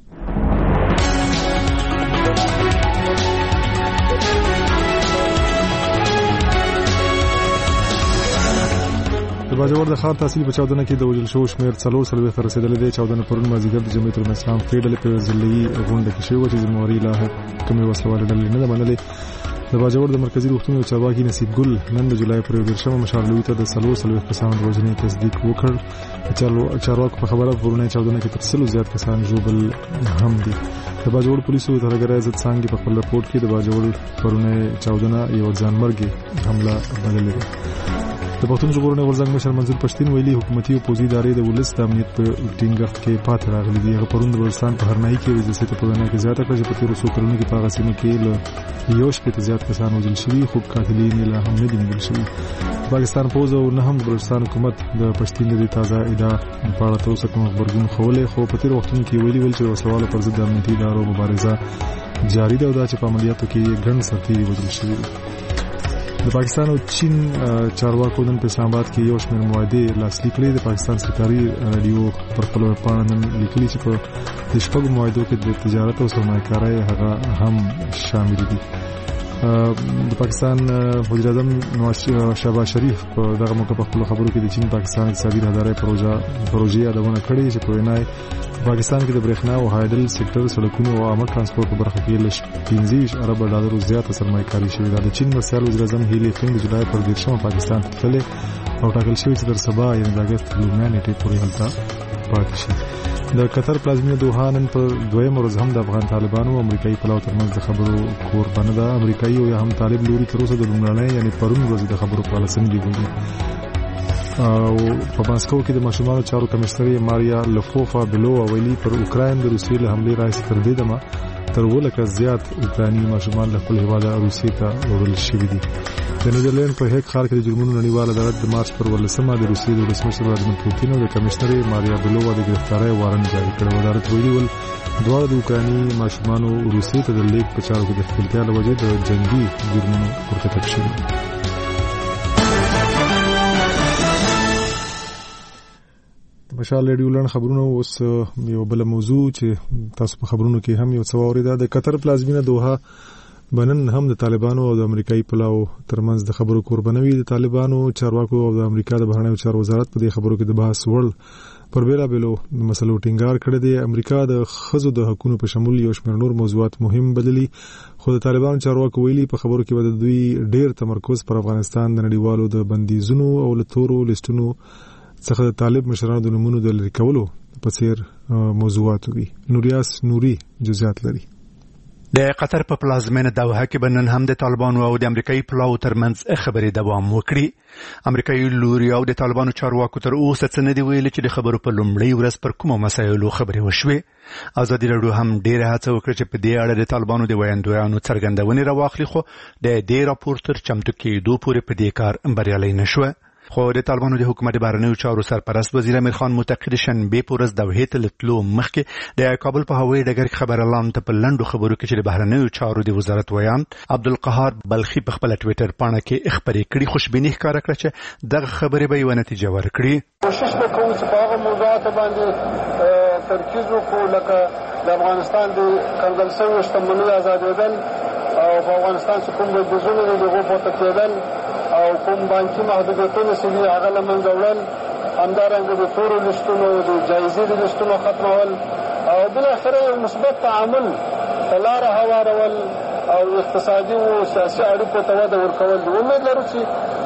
د باجوړ د ښار تحصیل په چاودنه کې د وژل شوو شمېر څلور څلوېښت ته رسېدلی دی. چاودنه پرون مازدیګر د جمعیت الاسلام کې ډلې په ضلعي غونډه کې شوې وه چې ذمهواري لا کومې وسلوالې ډلې نه ده منلې. د باجوړ د مرکزي روغتون یو چارواکي نصیب ګل نن د جولای پر دېرشمه مشالوي ته د څلور څلوېښت کسانو د وژنې تصدیق وکړ. چارواکو په خبره پرونی چاودنه کې تر سلو زیات کسان ژوبل هم دي. د باجوړ پولیسو ترهګرۍ عزت څانګې په خپل رپورټ کې د باجوړ پرونی چاودنه یو ځانمرګي حمله بللې ده. د پښتون ژغورنې غورځنګ مشر منظور پښتين ویلي حکومتي او پوځي ادارې د ولس د امنیت په ټینګښت کې پاتې راغلي دي. هغه پرون د بلوچستان په هرنایي کې ویل چې په وینا کې زیاته کړه چې په تیرو څو کلونو کې په هغه سیمه کې له یو شپېته زیات کسان وژل شوي خو قاتلین یې لا هم نه دي موندل شوي. پاکستان پوځ او نه هم د بلوچستان حکومت د پښتين د تازه ادعا په اړه تر اوسه کوم خبرګون ښولې خو په تیرو وختونو کې ویلي ول چې وسلوالو پر ضد د امنیتي ادارو مبارزه جاري ده او دا چې په عملیاتو کې ګڼ سرتیري وژل شوي دي. د پاکستان او چین چارواکو نن په اسلام آباد کې یو شمېر معاهدې لاسلیک کړې. د پاکستان سرکاري رادیو پر خپل ویبپاڼه نن لیکلي چې په د شپږو معاهدو کې د تجارت او سرمایه‌کارۍ هغه هم شامل دي. د پاکستان وزیر اعظم نواز شهباز شریف په دغه موقع په خپل خبرو کې د چین پاکستان اقتصادي راهدارۍ پروژه پروژې یادونه کړې چې په وینا یې پاکستان کې د برېښنا او هایډل سېکټر سړکونو او عامه ترانسپورت په برخه کې له پنځه ویشت ارب ډالرو زیاته سرمایه‌کاري شوې ده. د چین مرستیال وزیر اعظم هیلي فنګ د جولای پر دېرشمه پاکستان ته تللې او ټاکل شوی چې تر سبا یعنې د اګست لومړۍ نیټې پورې هلته پاتې شي. د قطر پلازمینه دوحه نن په دویم ورځ هم د افغان طالبانو او امریکایي پلاو ترمنځ د خبرو کوربانه ده. امریکایي او یا هم طالب لوري تر اوسه د لومړنۍ یعنې پرون ورځ د خبرو په اړه څنګه وایي. او په ماسکو کې د ماشومانو چارو کمشنر ماریا لفوفا بلووا ویلي پر اوکراین د روسیې له حملې راځي تر دې دمه تر ولکه زیات اوکراني ماشومان له خپل هیواده روسیې ته وړل شوي دي. د نیدرلند په هیګ ښار کې د جرمونو نړیوال عدالت د مارچ پر ولسمه د روسیې د ولسمشر ولادیمیر پوتین او د کمشنر ماریا بلووا د ګرفتارۍ وارنټ جاري کړ. عدالت ویلي ول دواړه د اوکراني ماشومانو روسیې ته د لیک په چارو کې د ښکېلتیا له وجې د جنګي جرمونو مرتکب شوي. مشال ریډیو لړن خبرونه اوس یو بل موضوع چې تاسو په خبرونو کې هم یو څه واورېده. د قطر پلازمینه دوحه بنن هم د طالبانو او د امریکایي پلاو ترمنځ د خبرو کوربانه وي. د طالبانو چارواکو او د امریکا د بهرنیو چارو وزارت په دې خبرو کې د بحث وړ پر بیلابېلو مسلو ټینګار کړی دی. امریکا د ښځو د حقوقو په شمول یو شمېر نور موضوعات مهم بللي خو د طالبانو چارواکو ویلي په خبرو کې به د دوی ډېر تمرکز پر افغانستان د نړیوالو د بندیزونو او له تورو لیستونو څخه د طالب مشرانو د نومونو د لرې کولو په څیر موضوعات وي. نوریاس نوري جزئیات لري. د قطر په پلازمینه دوحه کې بنن هم د طالبانو او د امریکایي پلاو ترمنځ خبرې دوام وکړي. امریکایي لوري او د طالبانو چارواکو تر اوسه څه نه دی ویلي چې د خبرو په لومړۍ ورځ پر کومو مسایلو خبرې وشوې. ازادي راډیو هم ډېره هڅه وکړه چې په دې اړه د طالبانو د ویاندویانو څرګندونې راواخلي خو د دې راپور تر چمتو کېدو پورې په دې کار بریالی نه شوه. خو د طالبانو د حکومت بهرنیو چارو سرپرست وزیر امیر خان معتقد شنبه په ورځ دوحې ته تلو مخکې د کابل په هوایي ډګر کې خبر اعلان ته په لنډو خبرو کې چې د بهرنیو چارو د وزارت ویان عبدالقهار بلخي په خپل ټویټر پاڼه کې خبرې کړې. خوشبیني ښکاره کړه چې دغه خبرې به یو نتیجه ورکړي. کوشش وکړو چې په هغه موضوعاتو باندې ترکیز وکړو لکه د افغانستان د کنګل شویو شتمنیو ازادېدل او په افغانستان چې کوم بندیزونه دي د هغو پورته کېدل او کوم بانکي محدودیتونه چې دي هغه له منځه وړل، همدارنګه د تورو لیستونو د جایزې د لیستونو ختمول او بالاخره یو مثبت تعامل ته لاره هوارول او اقتصادي او سیاسي اړیکو ته وده ورکول دي. امید لرو چې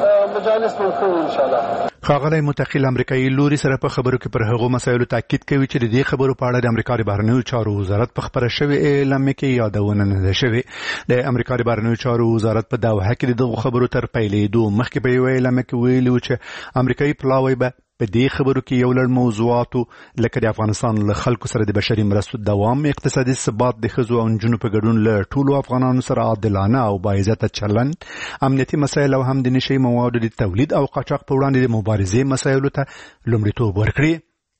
مجالس به وکړو انشاءالله. ښاغلی متقیل امریکایي لوري سره په خبرو کې پر هغو مسایلو تاکید کوي چې د دې خبرو په اړه د امریکا د بهرنیو چارو وزارت په خبره شوې اعلامیه کې یادونه نه ده شوې. د امریکا د بهرنیو چارو وزارت په دوحه کې د دغو خبرو تر پیلېدو مخکې په یوه اعلامیه کې ویلي و چې امریکایي پلاوی به په دې خبرو کې یو لړ موضوعاتو لکه د افغانستان له خلکو سره د بشري مرستو دوام، اقتصادي ثبات، د ښځو او نجونو په ګډون له ټولو افغانانو سره عادلانه او باعزته چلند، امنیتي مسایل او هم د نشي موادو د تولید او قاچاق په وړاندې د مبارزې مسایلو ته لومړیتوب ورکړي.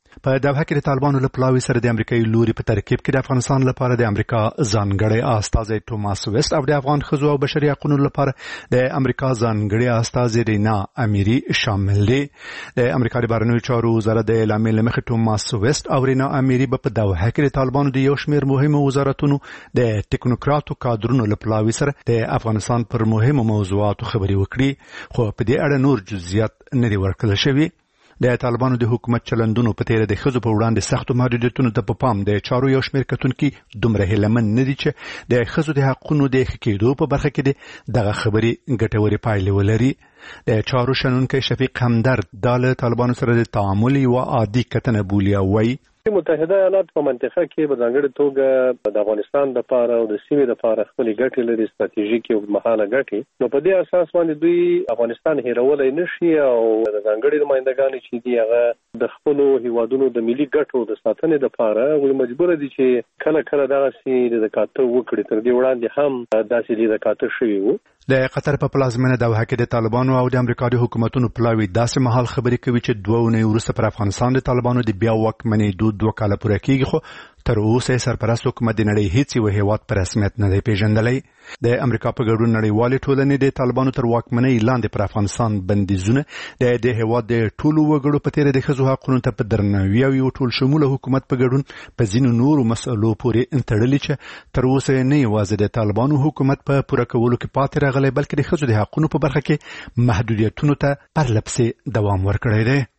په دوحه کې د طالبانو له پلاوي سره د امریکایي لوري په ترکیب کې د افغانستان لپاره د امریکا ځانګړی استازی ټوماس ویسټ او د افغان ښځو او بشري حقوقو لپاره د امریکا ځانګړی استازی رینا امیری شامل دي. د امریکا د بهرنیو چارو وزارت د اعلامیې له مخې ټوماس ویسټ او رینا امیری به په دوحه کې د طالبانو د یو شمېر مهمو وزارتونو د ټکنوکراتو کادرونو له پلاوي سره د افغانستان پر مهمو موضوعاتو خبرې وکړي، خو په دې اړه نور جزئیات نه دي ورکړل شوي. د طالبانو د حکومت چلندونو په تیر د ښځو په وړاندې سختو محدودیتونو ته په پام د چارو یو شمېر کتونکي دومره هیلهمن نه دي چې د ښځو د حقونو د ښه کېدو په برخه کې دغه خبرې ګټورې پایلې ولري. د چارو شنونکی شفیق همدرد دا له طالبانو سره د تعامل یوه عادي کتنه بولي او وایي متحده ایالات په منطقه کې په ځانګړې توګه د افغانستان لپاره او د سیمې لپاره خپل ګټې لري، ستراتیژیکي او مهاله ګټې، نو په دې اساس باندې دوی افغانستان هیرولای نشي او د ځانګړې نمائندګانې چې دی هغه د خپل هیوادونو د ملي ګټو د ساتنې لپاره وي مجبور دي چې کله کله دغه سي د زکات وکړي. تر دې وړاندې هم داسې د زکات شوی وو. د قطر په پلازمینه دوحه کې د طالبانو او د امریکا د حکومتونو پلاوي داسې مهال خبرې کوي چې دوه اونۍ وروسته پر افغانستان د طالبانو د بیا واکمنۍ دود دوه کاله پوره کېږي، خو تر اوسه سرپرست حکومت د نړۍ هیڅ یو هیواد په رسمیت نه دی پیژندلی. د امریکا په ګډون نړیوالې ټولنې د طالبانو تر واکمنۍ لاندې پر افغانستان بندیزونه د دې هیواد د ټولو وګړو په تیر د ښځو حقونو ته په درناوي او یو ټول شموله حکومت په ګډون په ځینو نورو مسئلو پورې تړلي چې تر اوسه نه یوازې د طالبانو حکومت په پوره کولو کې پاتې راغلی، بلکې د ښځو د حقونو په برخه کې محدودیتونو ته پرلپسې دوام ورکړی دی.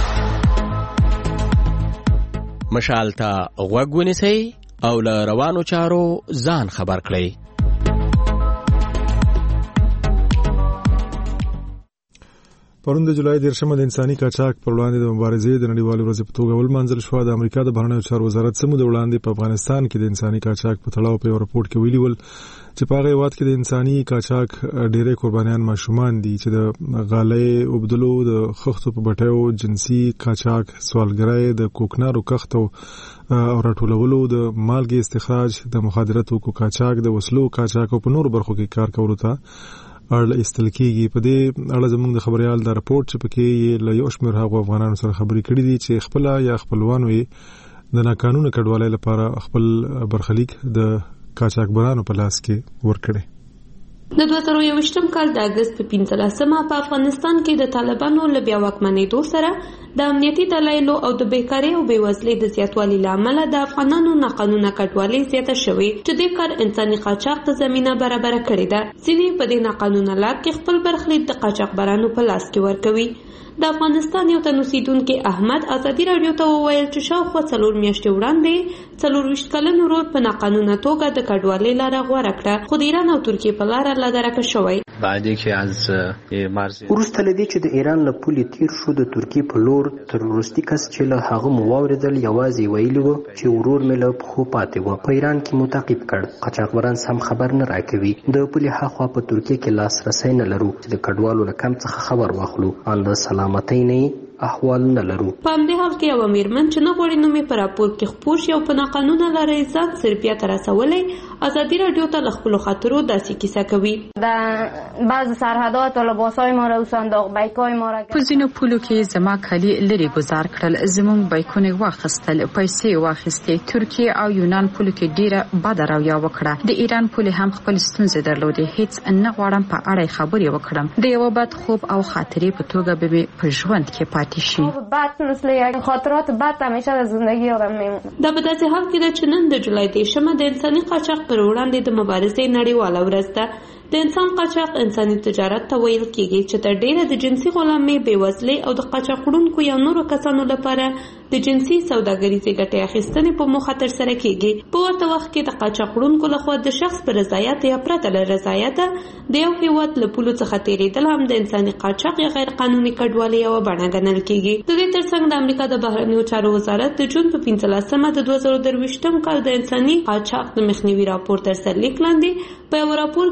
مشال ته غوږ ونیسئ او له روانو چارو ځان خبر کړئ. پرون د جولای دیرشمه د انساني قاچاق پر وړاندې د مبارزې د نړیوالې ورځې په توګه ولمانځل شوه. د امریکا د بهرنیو چارو وزارت سمو د وړاندې په افغانستان کې د انساني قاچاق په تړاو په یو رپورټ کې ویلي ول چې په هغه هېواد کې د انساني قاچاق ډېری قربانیان ماشومان دي چې د غالۍ اوبدلو، د خښتو په بټیو، جنسي قاچاق، سوالګرۍ، د کوکنارو کښت او راټولولو، د مالګې استخراج، د مخدره توکو قاچاق، د وسلو قاچاق او په نورو برخو کې کار کولو ته اړ ایستل کېږي. په دې اړه زموږ د خبريال د راپورټ چې پکې یې له یو شمېر هغو افغانانو سره خبرې کړې دي چې خپل یا خپلوانو یې د ناقانونه کډوالۍ لپاره خپل برخلیک د قاچاقبرانو په لاس کې ورکړي. د دوه زره یوویشتم کال د اګست په پنځلسمه په افغانستان کې د طالبانو له بیا واکمنېدو سره د امنیتي دلایلو او د بیکارۍ او بېوزلۍ د زیاتوالي له امله د افغانانو ناقانونه کډوالۍ زیاته شوې چې دې کار انساني قاچاق ته زمینه برابره کړې ده. ځینې په دې ناقانونه لار کې خپل برخلیک د قاچاقبرانو په لاس کې ورکوي. د افغانستان یو تن اوسیدونکي احمد ازادي راډیو ته وویل چې شاوخوا څلور میاشتې وړاندې څلورویشت کلن ورور په ناقانونه توګه د کډوالۍ لاره غوره کړه، خو د ایران او ترکیې په لاره لادرکه شوی. وروسته له دې چې د ایران له پولې تیر شو، د ترکیې په لور تر وروستي کس چې له هغه مو واورېدل یوازې ویلي وو چې ورور مې له پښو پاتې وو. په ایران کې مو تعقیب کړ. قاچاقبران سم خبر نه راکوي. د پولې هاخوا په ترکیې کې لاسرسی نه لرو چې د کډوالو له کم څخه خبر واخلو. ان د سلامتۍ نه احوال نه لرو. په همدې حال کې یو میرمن چې نه غواړي نوم یې په راپور کې خپور شي او په ناقانونه لارې ځان سربیا ته رسولی، ازادي راډیو ته له خپلو خاطرو داسې کیسه کوي. د بعض سرحدات و لباسای ما را و صندوق بیکای ما را په ځینو پولو کې زما کالي لرې گذار کړل، زموږ بیکونه واخیستل، پیسې واخیستې. ترکیه او یونان پولو کې ډیره بده رویه وکړه. د ایران پولې هم خپل ستونزې درلودې. هیڅ نه غواړم په اړه خبرې وکړم. د یو بد خوب او خاطرې په توګه به مې په ژوند کې پاتې شي. بد مثل یک خاطرات بد همیشه در زندگی آدم میمونه. دا په داسې حال کې ده چې نن د جولای دیرشمه د انساني قاچاق پر وړاندې د مبارزې نړیواله ورځ ده. د انسان قاچاق انساني تجارت ته ویل کېږي چې تر ډیره د جنسي غلامۍ، بېوزلۍ او د قاچاق وړونکو یا نورو کسانو لپاره د جنسي سوداګریزې ګټې اخیستنې په موخه ترسره کېږي. په ورته وخت کې د قاچاق وړونکو لخوا د شخص په رضایت یا پرته له رضایته د یو هېواد له پولو څخه تېرېدل هم د انساني قاچاق یا غیر قانوني کډوالۍ یوه بڼه ګڼل کېږي. د دې ترڅنګ د امریکا د بهرنیو چارو وزارت د جون په پنځلسمه د دوه زره درویشتم کال د انساني قاچاق د مخنیوي راپور تر سرلیک لاندې په یو راپور کې ویلي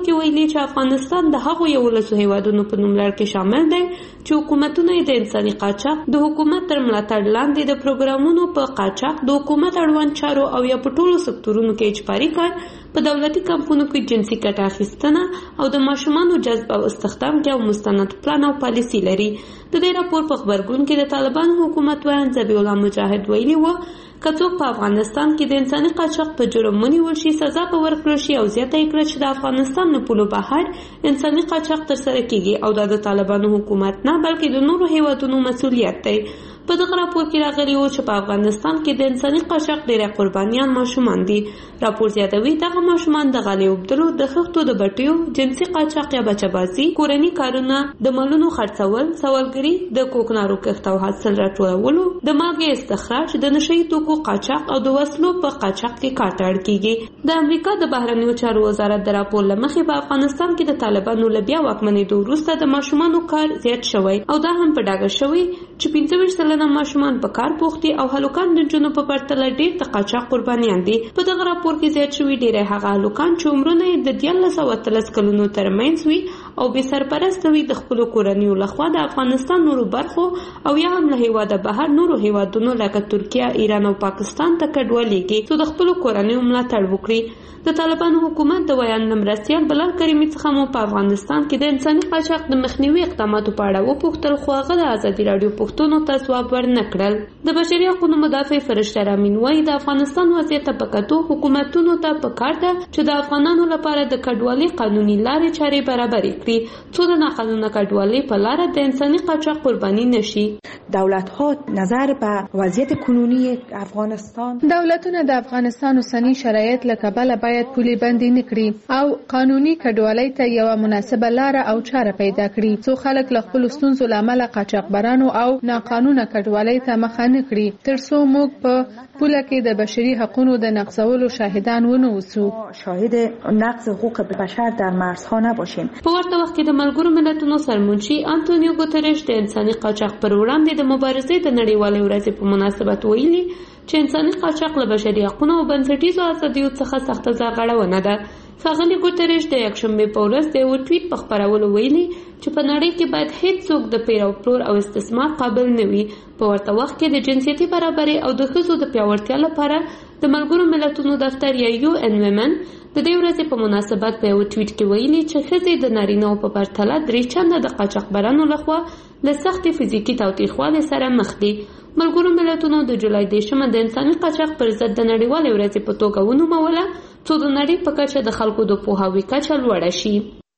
چې افغانستان د هغو یولسو هیوادونو په نوملړ کې شامل دی چې حکومتونه یې د انساني قاچاق د حکومت تر ملاتړ لاندې د پروګرامونو په قاچاق د حکومت اړوند چارو او یا په ټولو سکتورونو کې اجباري کار په دولتي کمپونو کې جنسي ګټه اخیستنه او د ماشومانو جذب او استخدام کې او مستند پلان او پالیسي لري. د دې راپور په خبرګون کې د طالبانو حکومت وایي ذبیح الله مجاهد ویلي و که څوک په افغانستان کې د انساني قاچاق په جرم ونیول شي سزا به ورکړل شي او زیاته یې کړه چې د افغانستان نه پولو بهر انساني قاچاق ترسره کیږي او دا د طالبانو حکومت نه بلکې د نورو هیوادونو مسؤلیت دی. په دغه راپور کې راغلی و چې په افغانستان کې د انساني قاچاق ډېری قربانیان ماشومان دي. راپور زیاتوي دغه ماشومان د غالۍ اوبدلو، د خښتو د بټیو، جنسي قاچاق یا بچه‌بازي، کورني کارونه، د مالونو خرڅول، سوالګري، د کوکنارو کښت او حاصل راټولولو، د مالګې استخراج، د نشهیي توکو قاچاق او د وسلو په قاچاق کې کار ته اړ کیږي. د امریکا د بهرنیو چارو وزارت د راپور له مخې په افغانستان کې د طالبانو له بیا واکمنېدو وروسته د ماشومانو کار زیات شوی او دا هم په ډاګه شوی چې پنځه ویشت سلنه ماشومان په کار بوخت دي او هلکان د نجونو په پرتله ډېر د قاچاق قربانیان دي. په دغه راپور کې زیات شوي ډېری هغه هلکان چې عمرونه یې د دیارلس او اتلس کلونو ترمنځ وي او بې سرپرسته وي د خپلو کورنیو لخوا د افغانستان نورو برخو او یا هم له هیواده بهر نورو هیوادونو لکه ترکیه، ایران او پاکستان ته کډوالېږي څو د خپلو کورنیو ملاتړ وکړي. د طالبانو حکومت د ویان مرستیال بلال کریمي څخه مو په افغانستان کې د انساني قاچاق د مخنیوي اقداماتو په اړه وپوښتل خو هغه د ازادي راډیو پوښتنو ته ځواب ورنه کړل. د بشري حقوقو مدافع فرشته رامین وایي د افغانستان وضعیت ته په کتو حکومتونو ته پکار ده چې د افغانانو لپاره د کډوالۍ قانوني لارې چارې برابرې کړي څو د ناقانونه کډوالۍ په لاره د انساني قاچاق قربانی نشي. دولت‌ها نظر به وضعیت کنونی افغانستان دولتونه د افغانستان اوسنی شرایط له کبله باید پولي بندي نکړي او قانوني کډوالۍ ته یو مناسبه لار او چاره پیدا کړي څو خلک له خپل ستونزو لامل قاچاقبرانو او ناقانونه کډوالۍ ته مخه نه کړي تر څو موږ په پوله کې د بشري حقوقو د نقضولو شاهدان ونه اوسو شاهد نقض حقوق بشر در مرزها نباشیم. په ورته وخت کې د ملګرو ملتونو سرمنشي انټونیو ګوتریش د انساني قاچاق پر وړاندې د مبارزې د نړیوالې ورځې په مناسبت ویلي چې انساني قاچاق له بشري حقوقو او بنسټیزو ازادیو څخه سخته ځانګړونه ده. ښاغلي ګوتریش د یکشنبې په ورځ د یو ټویټ په خپرولو ویلي چې په نړۍ کې باید هیڅوک د پیر او پلور او استثمار قابل نه وي. په ورته وخت کې د جنسیتي برابرۍ او د ښځو د پیاوړتیا لپاره د ملګرو ملتونو دفتر یا یو ان ویمن د دې ورځې په مناسبت په یو ټویټ کې ویلي چې ښځې د نارینه‌و په پرتله درې چنده د قاچاقبرانو لخوا له سختې فزیکي تاوتریخوالي سره مخ دي. ملګرو ملتونو د جولای دېرشمه د انساني قاچاق پر ضد د نړیوالې ورځې په توګه ونوموله څو د نړۍ په کچه د خلکو د پوهاوي کچه لوړه شي.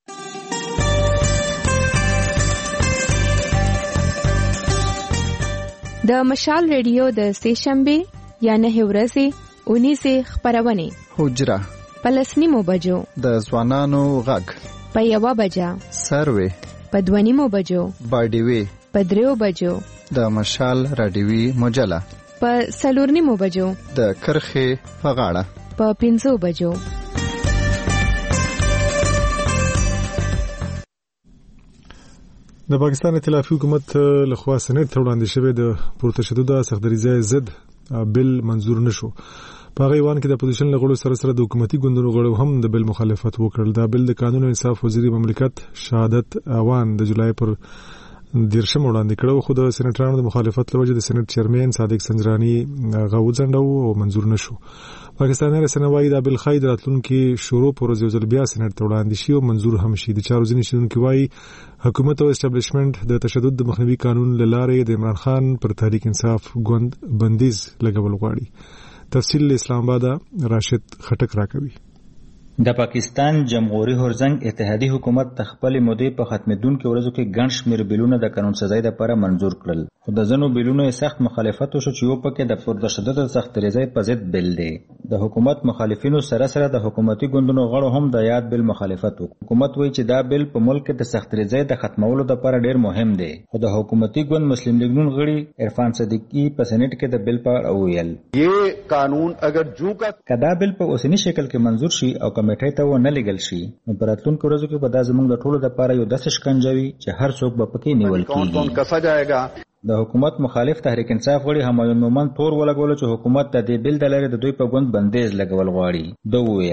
د مشال ریډیو د سهشنبه یا نه ورځې اونیسه خبرونه حجره پلسنیمو بجو د ځوانانو غږ په یوه بجه سروي په دوانیمو بجو باډیوي په دریو بجو د مشال رادیوي مجله په سلورنیمو بجو د کرخه په غاړه په پنځو بجو. د پاکستان ائتلافي حکومت لخوا سنټ ته وړاندې شوی د پورته شدو د سختدریزه ضد بل منظور نشو. په غیوان کې د اپوزیشن لغړو سره سره د حکومتي ګوندونو غړو هم د بل مخالفت وکړل. دا بل د قانون او انصاف وزیر مملکت شهادت اوان د جولای پر دیرشم وړاندې کړو خو د سېنیټرانو د مخالفت لوجه د سېنیټ چیرمن صادق سنجرانی غوځنډو او منظور نشو. پاکستاني رسنۍ وايي دا بل خیر راتلونکي شروع پر یو ځل بیا سېنیټ ته وړاندې شي او منظور هم شي. د چارو ځینې شنونکي وايي حکومت او اسټابلیشمنت د تشدد د مخنیوي قانون لاره د عمران خان پر تحریک انصاف ګوند بندیز لګول غواړي. تفصیل اسلام آباد راشد خټک راکوي. د پاکستان جمهوریت هرزنګ اتحادیه حکومت تخپل مودې په ختمېدونکو ورځو کې ګڼ شمېر بیلونه د قانون سازۍ لپاره منظور کړل خو د ځینو بیلونو یې سخت مخالفت وشو چې یو پکې د پرتشدد او سختدریزۍ په ضد بیل دی. د حکومت مخالفینو سره سره د حکومتي ګوندونو غړو هم د یاد بیل مخالفت وکړ. حکومت وایي چې دا بیل په ملک کې د سختدریزۍ د ختمولو لپاره ډېر مهم دی خو د حکومتي ګوند مسلم لیگ نون غړي عرفان صدیقی په سېنیټ کې د بیل په اړه وویل یہ قانون اگر جو کا کدا بیل په اوسنی شکل کې منظور شي او کمیټې ته ونه لګل شي نو په راتلونکو ورځو کې به دا زموږ د ټولو لپاره یو داسې شکنجه وي چې هر څوک به پکې نیول کېږي. د حکومت مخالف تحریک انصاف غړي همایون مومند تور ولګول چې حکومت د دې بیل د لارې د دوی په ګوند بندیز لګول غواړي. دوی ویل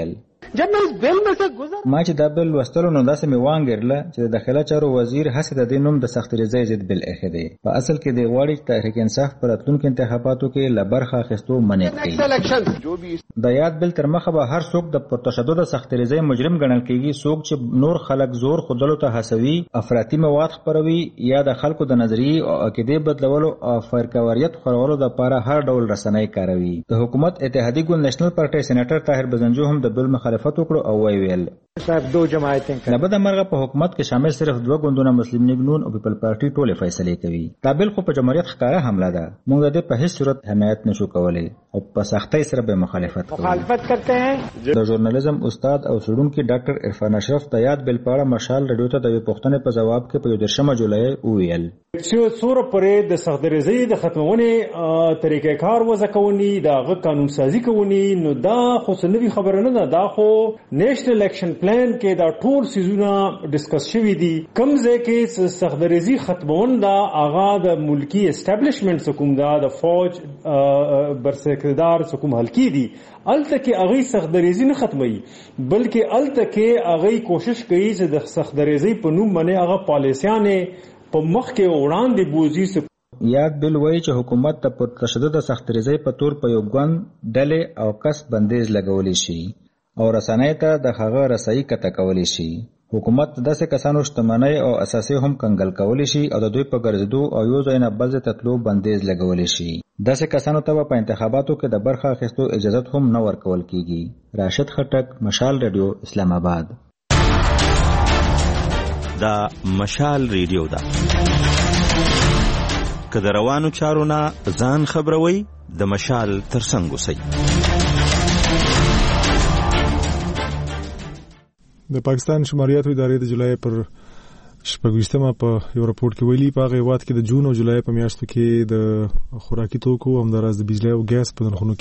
जब मैं इस बिल में से गुजर ما چې دا بل وستلو نو داسې مې وانګرله چې د داخله چارو وزیر هڅه د دې نوم د سختګریزۍ ضد بل اخی دی. په اصل کې د غواړي تحریک انصاف پر راتلونکو انتخاباتو کې لبرخه اخیستو منع کړي. د یاد بل تر مخه به هر څوک د پرتشدد سختګریزۍ مجرم ګڼل کېږي، څوک چې نور خلک زور خودلو ته هڅوي، افراطي مواد خپروي یا د خلکو د نظریې او عقیدې بدلولو او فرقواریت خورولو لپاره هر ډول رسنۍ کاروي. د حکومت اتحادیه ګوند نېشنل پارټي سېنیټر طاهر بزنجو هم د بل مخالفت وکړو او ویل صاحب دو جماعتیں نه بده مرغه په حکومت کې شامل صرف دوه ګوندونه مسلم لیگ نون او پیپل پارټي ټول فیصله کوي. دا بل خو په جمهوریت ښکارا حمله ده، موږ د په هیڅ صورت حمایت نشو کولای او په سختۍ سره به مخالفت کوو. مخالفت کرتے ہیں. د ژورنالیزم استاد او څېړونکي ډاکټر عرفان اشرف د یاد بل په اړه مشال رادیو ته د پوښتنې په جواب کې په یوولسمه جولای وویل چې څوره پرې د سختګریزۍ د ختمونې طریقې کار وځکونی دا غو قانون سازي کوونی نو دا خو سنوي خبره نه ده. دا خو نېشنل اکشن پلان کې دا ټول سيزونه ډیسکس شوي دي. کوم ځای کې سختګریزۍ ختمون دا اغا د ملکی اسټابلیشمنت سکوم دا د فوج برسکردار سکوم حلقي دي الته کې اغي سختګریزۍ نه ختمي بلکې الته کې اغي کوشش کوي چې د سختګریزۍ په نوم باندې هغه پالیسیانه په مخ کې وړاندې بوزي. یاد بل وایي چې حکومت ته پر تشدد سختګریزۍ په تور په یو ګوند ډلې او کس بندیز لګولی شي او رسنۍ ته د هغه رسایي کته کولی شي. حکومت داسې کسانو شتمنۍ او اساسي هم کنګل کولی شي او د دوی په ګرځېدو او یو ځای نه بل ځای ته تلو بندیز لګولی شي. داسې کسانو ته په انتخاباتو کې د برخه اخیستو اجازه هم نه ورکول کیږي. راشد خټک، مشال رادیو، اسلام آباد. دا مشال ریډیو ده. که د روانو چارو نه ځان خبروي د مشال ترڅنګ اوسئ. د پاکستان شماریاتو ادارې د جولای پر شپږویشتمه په یو راپور کې ویلي په هغه هیواد کې د جون او جولای په میاشتو کې د خوراکي توکو همداراز د بجلی او ګاز په نرخونو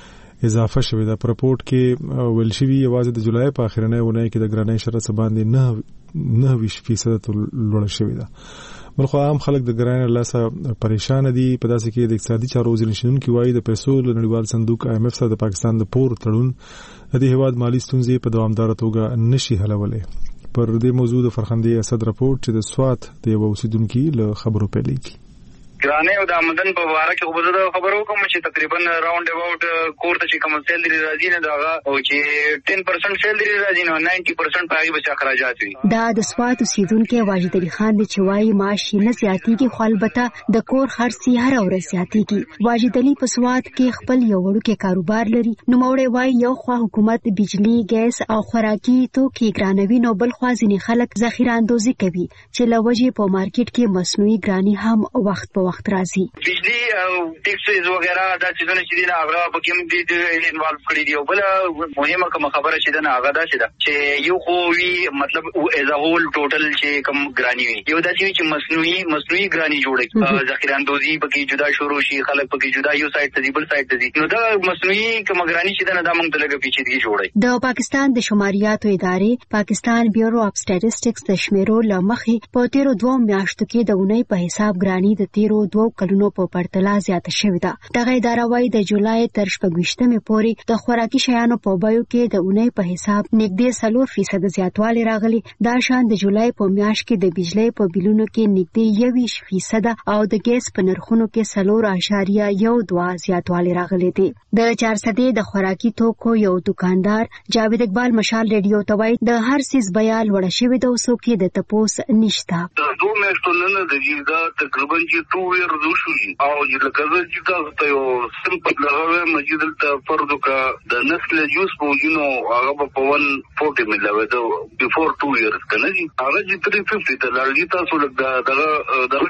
کې اضافه شوې ده. په راپورټ کې ویل شوي یوازې د جولای په اخرنۍ اونۍ کې د ګرانۍ شرط باندې نه نه ویش فیصد ته لوړه شوې ده. بلخو عام خلک د ګرانۍ له لاسه پریشان دي. په داسې کې د اقتصادي چارو وزیر نشینونکي وایي د پیسو له نړیوال صندوق آی ایم ایف سره د پاکستان د پور تړون د دې هیواد مالي ستونزې په دوامداره توګه نشي حلولی. پر دې موضوع د فرخندې اسد راپورټ چې د سوات د یو اوسیدونکي له خبرو پیلېږي. ګرانۍ او د آمدن په باره کې خو زه خبرو کوم چې تقریبا راوند اباوت کور ته چې کوم سیلري راځي نه دا او چې ټین پرسنټ سیلري راځي نو نائنټي پرسنټ پای به اخراجات وي. دا د سوات اوسیدونکو واجد علي خان د چوي معاش نه زیاتېږي خو البته د کور خرڅ یې هر ورځ زیاتېږي. واجد علي په سوات کې خپل یو وړوکی کاروبار لري. نو موړې وای یو خو حکومت بجلی، ګاز او خوراکي توکي ګرانوي نو بل خو ځینې خلک ذخیره اندوزي کوي چې لوجه په مارکیټ کې مصنوعي ګرانی هم وخت په وخت راځي. بجلی او ټیکسز وغیرہ دا چیزونه چې دي هغه په کوم دي انوالو کړی دی. او بل مهمه کوم خبره چې دا هغه دا چې یو خو وی مطلب ایز ا هول ټوټل چې کوم ګرانی وي یو دا چې مصنوعي مصنوعي ګرانی جوړي ذخیره اندوزي پکې جدا شروع شي خلک پکې جدا یو سایت ته بل سایت ته نو دا مصنوعي کوم ګرانی چې دا موږ ته لګي پیچیدګي جوړي. د پاکستان د شماریاتو ادارې پاکستان بیورو اف سټیټسټکس د شمیرو لمخې په تیرو دوه میاشتو کې د اونۍ په حساب ګرانی د تیرو دوه کلونو په پرتله زیاته شوې ده. دغه اداره وايي د جولای تر شپږویشتمې پورې د خوراکي شیانو په بیو کې د اونۍ په حساب نږدې څلور فیصد زیاتوالی راغلی. دا شان د جولای په میاشت کې د بجلی په بیلونو کې نږدې یوویشت فیصد او د ګیس په نرخونو کې څلور اعشاریه یو دوه زیاتوالی راغلی دی. د چارسدې د خوراکي توکو یو دکاندار جاوید اقبال مشال ریډیو ته وايي د هر سیس بیا لوړه شوې ده او څوک یې د تپوس نشته. د دوه میاشتو نه د جیدا تقریبا چې ټو ویر دوشي او چې لکه چې تاسو ته یو سمپل لغوه مجید ته فرض کا د نسل جوس پوجینو هغه په ون فورټي ملوي دا بیفور ټو ایرز کنه جی هغه چې تری ففټي ته لړګي تاسو لګا دغه دغه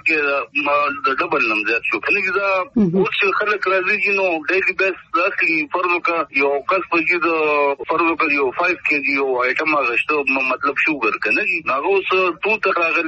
کې د ډبل نم زیات شو کنه دا اوس خلک راځي چې نو ډیلی بیس اصلي فرض کا یو کس پوجید فرض کا یو پنځه کیجی یو آیټم غشتو مطلب شوګر کنه جی هغه اوس تو تر راغلی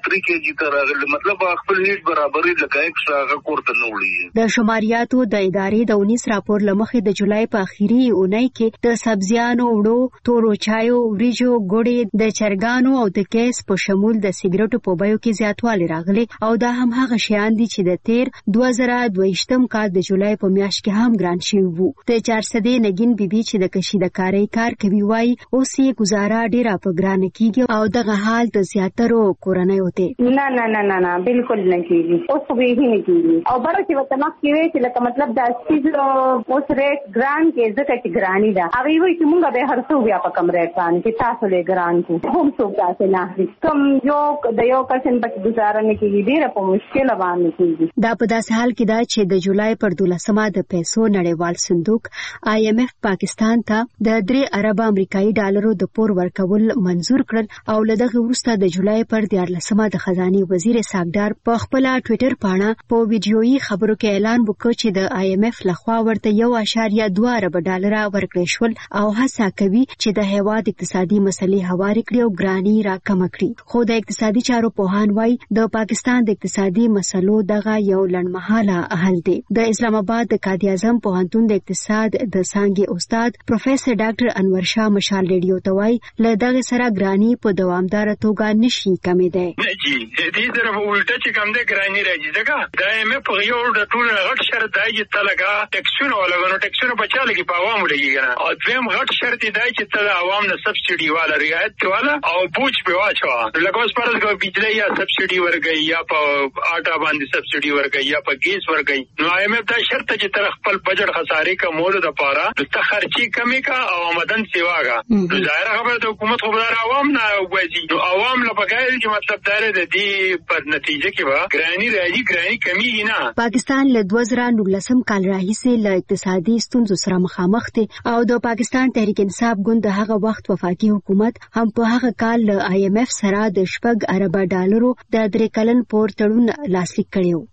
تری کېجی ته راغلی مطلب خپل هیڅ برابرۍ لکه ایکسټرا هغه کور ته نه وړي. د شماریاتو د ادارې د اونیس راپور لمخې د جولای په اخیری اونۍ کې د سبزیانو وړو تورو چایو وریجو ګوړې د چرګانو او د کیس په شمول د سیګریټو په بیو کې زیاتوالی راغلی او دا هم هغه شیان دي چې د تیر دوه زره دوهشتم کال د جولای په میاشت کې هم ګران شوي وو. د چارسدې نګین بیبي چې د کشیدکارۍ کار کوي وایي اوس یې گزاره ډیره په ګرانه کیږي او دغه حال د زیاترو کورنیو ته نه نه نه نه نه بالکل نه کیږي اوس به هی نه کیږي او بره چې وته مخ کې وي چې لکه مطلب د چیز اوس ریټ ګران کې ځکه چې ګرانی ده او وی چې مونږ به هر څو بیا په کم ریټ باندې چې تاسو له ګران کو هم څو تاسو نه اخلي کوم یو د یو کسن په گزاره نه کیږي ډیره په مشکل باندې کیږي. دا په داسې حال کې ده چې د جولای پر دولسمه د پیسو نړیوال صندوق آی ایم ایف پاکستان ته د درې ارب امریکایي ډالرو د پور ورکول منزور کړل او له دغه وروسته د جولای پر دیارلسمه د خزانه وزیر ساګدار په خپل ټوئیټر باندې په ویډیويي خبرو کې اعلان وکړ چې د آی ایم ایف لخوا ورته یو اشاریه دوه ارب ډالر ورکړل شول او هڅه کوي چې د هیواد اقتصادي مسلې هواري کړي او ګرانی راکم کړي. خو د اقتصادي چارو پوهان وایي د پاکستان د اقتصادي مسلو دغه یو لړمحاله حل دی. د اسلام آباد د قائد اعظم پوهنتون د اقتصاد د څانګې استاد پروفیسور ډاکټر انور شاه مشال ریډیو ته وایي له دغه سره ګرانی په دوامدار توګه نشي کمېدای. جی دې طرف ولټه چې کوم د ګرانی راځي ځکه دا مې په یو د ټول غټ شرط دی چې تلګه ټیکسونه ولګنو ټیکسونه په چاله کې په عوام لګي کنه او دویم غټ شرط دی چې تل عوام نه سبسيډي والا رعایت والا او بوج په واچو لکه اوس پرځ کو بجلی یا سبسيډي ورګي یا په آټا باندې سبسيډي ورګي یا په ګیس ورګي نو آی ایم ایف دا شرط چې تر خپل بجټ خسارې کا مول د پاره د خرچي کمی کا او آمدن سیواګه نو ظاهر خبره د حکومت خبردار عوام نه وایي نو عوام لا بغیر چې مطلب دار د دې په نتیجه کې وا ګرانی راځي ګرانی کمی نه. پاکستان له دوه زره نولسم کال راهیسې له اقتصادي ستونزو سره مخامخ دی او د پاکستان تحریک انصاف ګوند د هغه وخت وفاقي حکومت هم په هغه کال له آی ایم ایف سره د شپږ ارب ډالرو د درې کلن پور تړون لاسلیک کړیو.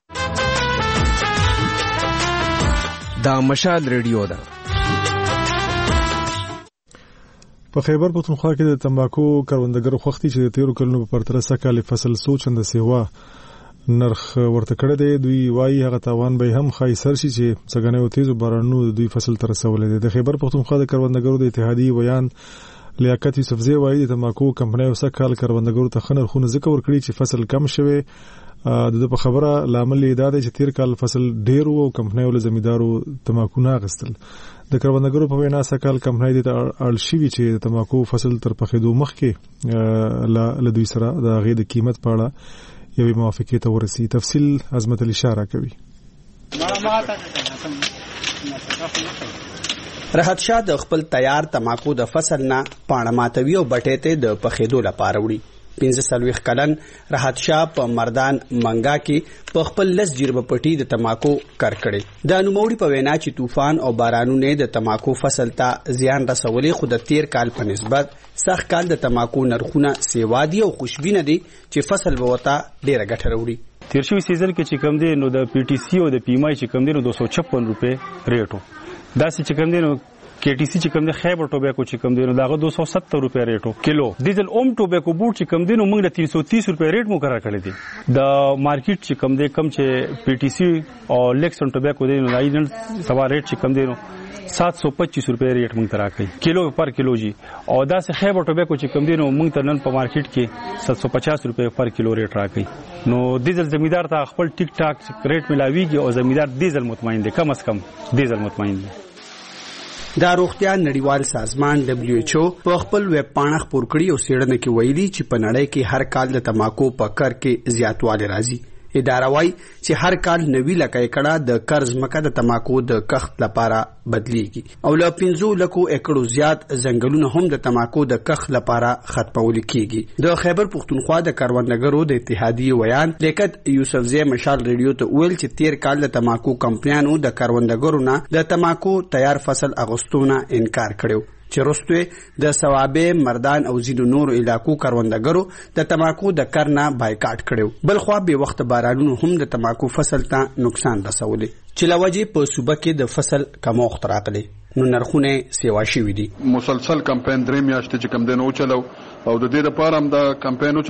دا مشال ریډیو ده. په خیبر پښتونخوا کې د تمباکو کروندګرو خوختي چې د تیرو کلونو په پرتله سکهاله فصل سوچند سیوا نرخ ورته کړی دی. دوی وایي هغه تاوان به هم خایسر شي چې څنګه یو تیزو بارانونو دوی فصل تر رسولې دي. د خیبر پښتونخوا د کروندګرو د اتحادیې ویان لیاقت یوسفزی وایي د تمباکو کمپنیو سکهاله کروندګرو ته خنر خونه ذکر ورکړي چې فصل کم شوی. د په خبره لامل یې دا دی چې تیر کال فصل ډیر وو او کمپنیو له زمیدارو تمباکو نه غستل. د کروندګرو په وینا سکهال کمپنۍ د اړشوي چې د تمباکو فصل تر پخېدو مخکې له دوی سره د هغې د قیمت په اړه یوې موافقې ته ورسي. تفصیل عظمت علي اشاره کوي. راحت شاه د خپل تیار تمباکو د فصل نه پاڼه ماتوي او بټې ته د پخېدو لپاره وړي. پنځه څلوېښت کلن راحت شاه په مردان منګا کې په خپل لس جربه پټي د تمباکو کار کړي. د نوموړي په وینا چې طوفان او بارانونه د تمباکو فصل ته زیان رسولي خو د تیر کال په نسبت سخت کال د تمباکو نرخونه سیوا دي او خوشبینه دي چې فصل به وتا ډیره ګټه راوړي. تیر شوی سیزن کې چې کم دي نو د پی ټی سی او د پی ام آی چې کم دي نو دو سو چھپن روپے ریټو دا چې کم دي نو کې ټی سی چې کم دی خیبر ټوبیکو چې کم دی نو داغه دو سو ستر روپے ریټو کیلو. ډیزل اوم ټوبیکو بوټ چې کم دی نو موږ د تین سو تیس روپے ریټ مقرر کړی دی. د مارکیټ چې کم دی کم چې پی ټی سی او لیکسن ټوبیکو دی نو دایي نن سبا ریټ چې کم دی نو سات سو پچیس روپے ریټ موږ ترا کوي کیلو پر کیلو جی. او دا سه خیبر ټوبیکو چې کم دی نو موږ ته نن په مارکیټ کې سات سو پچاس روپے پر کیلو ریټ راکړي. نو ډیزل زمیدار ته خپل ټیک ټاک ریټ ملاویږي او زمیدار ډیزل مطمئن دی، کم از کم ډیزل مطمئن دی. د روغتیا نړیوال سازمان دبليو ایچ او په خپل ویب پاڼه خپور کړی او سیړنه کې ویلي چې په نړۍ کې هر کال د تمباکو په کر کې زیاتوالی راځي. اداره وايي چې هر کال نوي لکه ایکړه د قرض مکه د تمباکو د کښت لپاره بدلیږي او له پنځو لکو ایکړو زیات ځنګلونه هم د تمباکو د کښت لپاره ختمول کیږي. د خیبر پښتونخوا د کروندګرو د اتحادیې ویان لیاقت یوسفزی مشال ریډیو ته ویل چې تیر کال د تمباکو کمپنیانو د کروندګرو نه د تمباکو تیار فصل اغوستونه انکار کړو چې وروسته د ثوابې مردان او ځینو نورو علاقو کروندګرو د تمباکو د کرنا بایکاټ کړو. بل خو به وخت بارانونو هم د تمباکو فصل ته نقصان رسولي چې لوجې په صوبه کې د فصل کموخت راغلي نو نرخونه سیوا شوي دي. مسلسل کمپاین درې میاشتې چې کم دنو چلو او د دې لپاره هم د کمپاینو چلو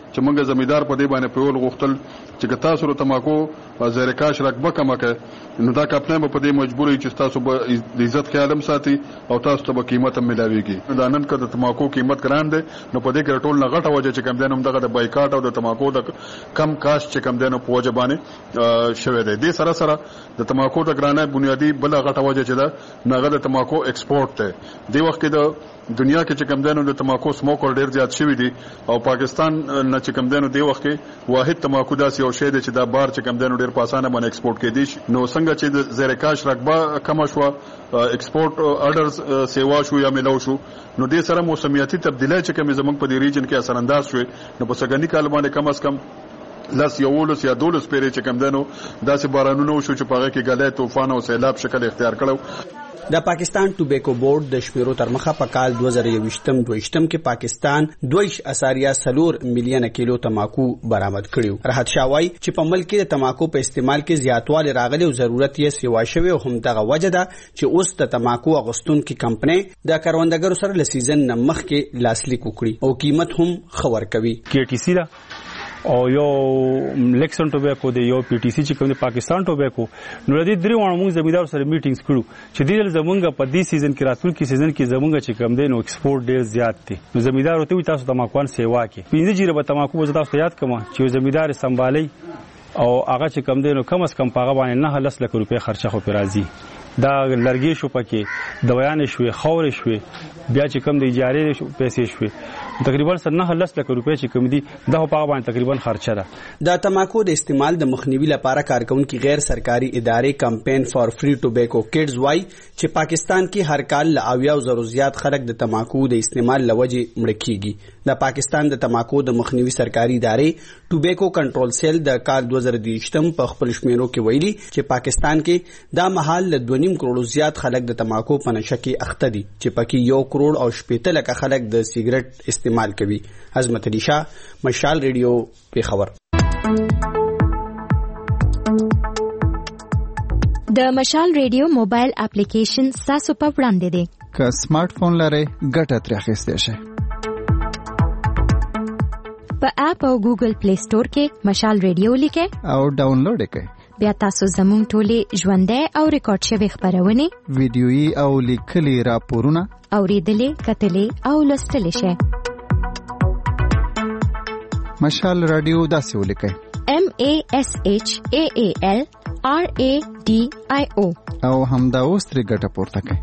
چې موږ زمیدار په دې باندې پیول غوښتل چې تاسو ته تماکو زریکاش رقبه کم کړه نو دا کمپنی په دې مجبورې چې تاسو به د عزت خیالم ساتي او تاسو ته به قیمت هم ملاويږي دا نن کده تماکو قیمت ګران دی نو په دې کې ټول نه غټه وجه چې کم دینم دغه د بایکاټ او د تماکو د کم کاش چې کم دینو په وجه باندې شوه دی د سره سره د تماکو د ګرانه بنیادی بل غټه وجه چې دا نغه د تماکو ایکسپورت دی د وخت کې د دنیا کې چې کم دینو د تماکو سموکر ډیر زیات شوی دی او پاکستان نه چې کم دینو دی وخت کې واحد تماکو داسې یو شی دی چې دا بار چې کم دینو ډیر په اسانه باندې ایکسپورت کېدی شي نو څنګه چې د زریکاش رقبه کم شو ایکسپورت اورډرز سیوا شو یا ملو شو نو دې سره موسمیاتي تبدیلی چې کوم زمونږ په دې ریجن کې اثر انداز شوی نو په سګنی کال باندې کم از کم لاس یولس یا دولس پیری چې کم دنو داسې بارانونه شو چې پاره کې غلې طوفان او سیلاب شکل اختیار کړو د پاکستان ټوبیکو بورډ د شمیرو تر مخه په کال دوه زره یوویشتم دویشتم کې پاکستان دویش اشاریه سلور میلیونه کیلو تماکو برآمد کړیو راحت شاوای چې په ملک کې د تماکو په استعمال کې زیاتوالی راغلی او ضرورت یې سیوا شوی او هم دغه وجه ده چې اوس د تماکو اغوستونکو کمپنی د کروندګرو سره ل سیزن نه مخکې لاسلیک وکړي او قیمت هم خبر کوي کې ټی سی دا او یو لیکسن ټوبیکو دی یو پی ټی سی چې کوم د پاکستان ټوبیکو نو د دې درې وانه موږ زمیدار سره میټینګز کړو چې دې زمونږ په دې سیزن کې راتلونکي سیزن کې زمونږ چې کوم دی نو ایکسپورت ډیر زیات دی نو زمیدار ته تاسو تماکوان سیوا کې پنځه جیره به تماکو وځ تاسو یاد کوم چې زمیدار سمبالي او هغه چې کوم دی نو کم از کم پاغه باندې نه لس لک روپے خرچه خو پیرازي دا لرګي شو پکې دویان شوي خور شوي بیا چې کم د اجارې پیسې شوي تقریبا سر نه لس لک روپے چې کم دي دا په باندې تقریبا خرچه ده د تماکو د استعمال د مخنیوي لپاره کارکونکو غیر سرکاري ادارې کمپین فار فری ټوبیکو کډز وای چې پاکستان کې هر کال ل اویا او زرو زیات خلک د تماکو د استعمال لوجه مړ کیږي د پاکستان د تماکو د مخنیوي سرکاري ادارې ټوبیکو کنټرول سیل د کال دوه زره دویشتم په خپل شمیرو کې ویلي چې پاکستان کې دا مهال ل دوه نیم کروڑ زیات خلک د تماکو په نشه کې اخته دي چې پکې یو کروڑ او شپږ لک خلک د سیګریټ استعمال کوي عظمت علي شاه مشال ریډیو پیښور د مشال ریډیو موبایل اپلیکیشن تاسو په وړاندې دی که سمارټ فون لرئ ګټه ترې اخیستی شئ په اپ او ګوګل پلی سٹور کې مشال ریډیو لیکئ او ډاونلوډ یې بیا تاسو زموږ ټولې ژوندۍ او ریکارډ شوي خبرونه ویډیويي او لیکلي راپورونه اوریدلې کتلې او لوستلې شئ مشال رادیو داسې ولیکئ M A S H A A L R A D I O او همدا اوس ترې ګټه پورته کړئ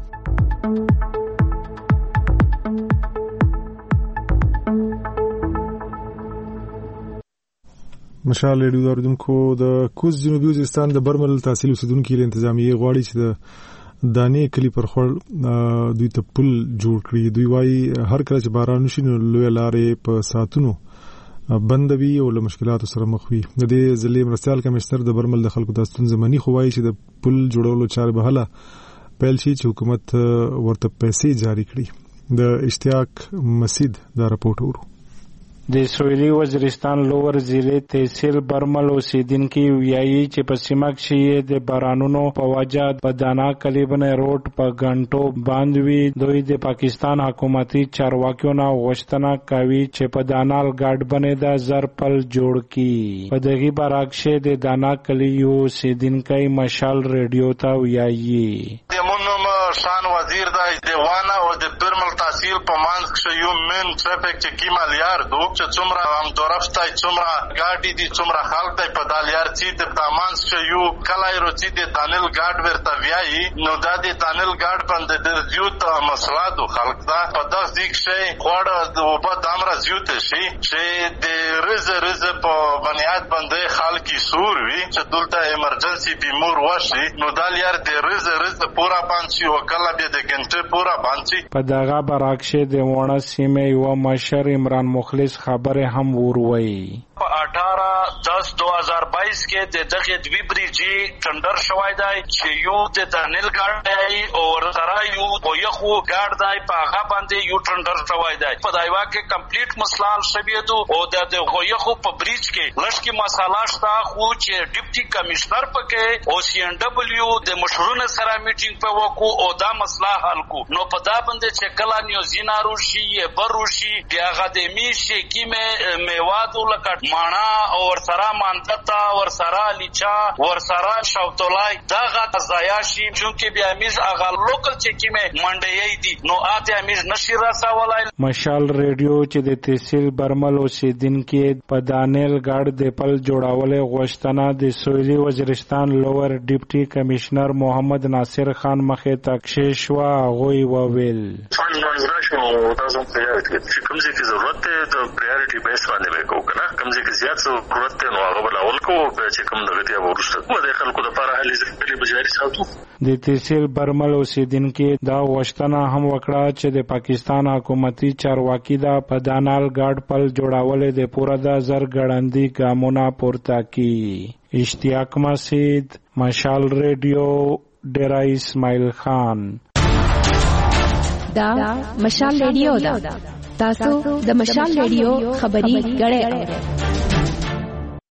مشال ریډیو داردونکو د کوز جنوبي وزیرستان د برمل تحصیل اوسیدونکو له انتظامیه غواړي چې د دانې کلی پر خړ دوی ته پل جوړ کړي دوی وايي هر کله چې باران وشي نو لوی لارې په ساتونو بندوي او له مشکلاتو سره مخ وي د دې ضلع مرستيال کمشنر د برمل د خلکو د ستونزې منی خو وايي چې د پل جوړولو چارې به هله پیل شي چې حکومت ورته پیسې جاری کړي د اشتیاق مسید دا راپورټ ورو د سویلي وزیرستان لوور ضلع تحصیل برمل اوسیدونکي ویایي چې په سیمه کې د بارانونو په وجه په دانا کلیبنه روډ په غنټو باندې دوی د پاکستان حکومتي چارواکیو نه غوښتنه کوي چې په دانال ګارد باندې د زرپل جوړ کړي په دغه برعکس د دانا کلیو اوسیدونکي مشال ریډیو ته ویایي شان وزیر د دیوانه او د برمل تحصیل په مانځ کې یو من ټریفیک چې کیمال یار دو چې څومره هم طرفته څومره ګاډي دي څومره خلک دی په دال یار چې د پامانځ کې یو کلای روچي د دانل ګارد ورته ویایي نو دا د دانل ګارد باندې د زیوت مسله دو خلک دا په داس دیک شي خوړه د وبا دامره زیوت شي چې د رزه رزه په بنیاد باندې خلک سور وي چې دلته ایمرجنسي بیمور وشي نو دال یار د رزه رزه پورا پانچي کله به د ګنټه پورا باندې په دغه برعکس د وونه سیمه یو مشر عمران مخلص خبره هم وروي په اٹھارہ دس دو ہزار بائیس کې د دغه دوی بریجي ټندر شوی دی چې یو د دانل ګارډ دی او سره یو او یو ګارډ دی په هغه باندې یو ټندر شوی دی په دایوا کې کمپلیټ مسلال شویدو او د یو یو په بریج کې لږ مساله شته خو چې ډیپټي کمشنر پکې او سی ان ډبلیو د مشرونو سره میټینګ په وکړو او دا مسله حل کو نو په دا باندې چې کله نیوزینا روشي بروشي هغه د میشي کیمه میوادو لکه مانا او ورسره مانتتا ورسره لیچا ورسره شاوتولای دغه ځایاشي چې بیا میز هغه لوکل چې کیمه منډي دي نو اته میز نشي راسولای. مشال ریډیو چې د تحصیل برمل اوسیدونکو په دانل ګارډ د پل جوړولې غوښتنه د سویلي وزیرستان لوور ډیپټي کمشنر محمد ناصر خان مخه تکشیش وا غوي وویل فند منځرا شو تاسو په یاد کې چې کوم څه کې ضرورت ده د پرایورټي بیس باندې وکړو کنه کوم څه کې زیات ضرورت ده نو هغه بل اول کو چې کوم دغه دی ورسته مو د خلکو لپاره هلي ځکه بجاري ساتو. د تحصیل برمل اوسیدونکو دا غوښتنه هم وکړه چې د پاکستان حکومتي چارواکي دا په دانال ګارډ پل جوړولې د پوره د زر ګړندې ګامونه پورته کی. اشتیاق مسعود مشال ریډیو ډیرا اسماعیل خان. دا مشال ریډیو دا تاسو د مشال ریډیو خبري غړې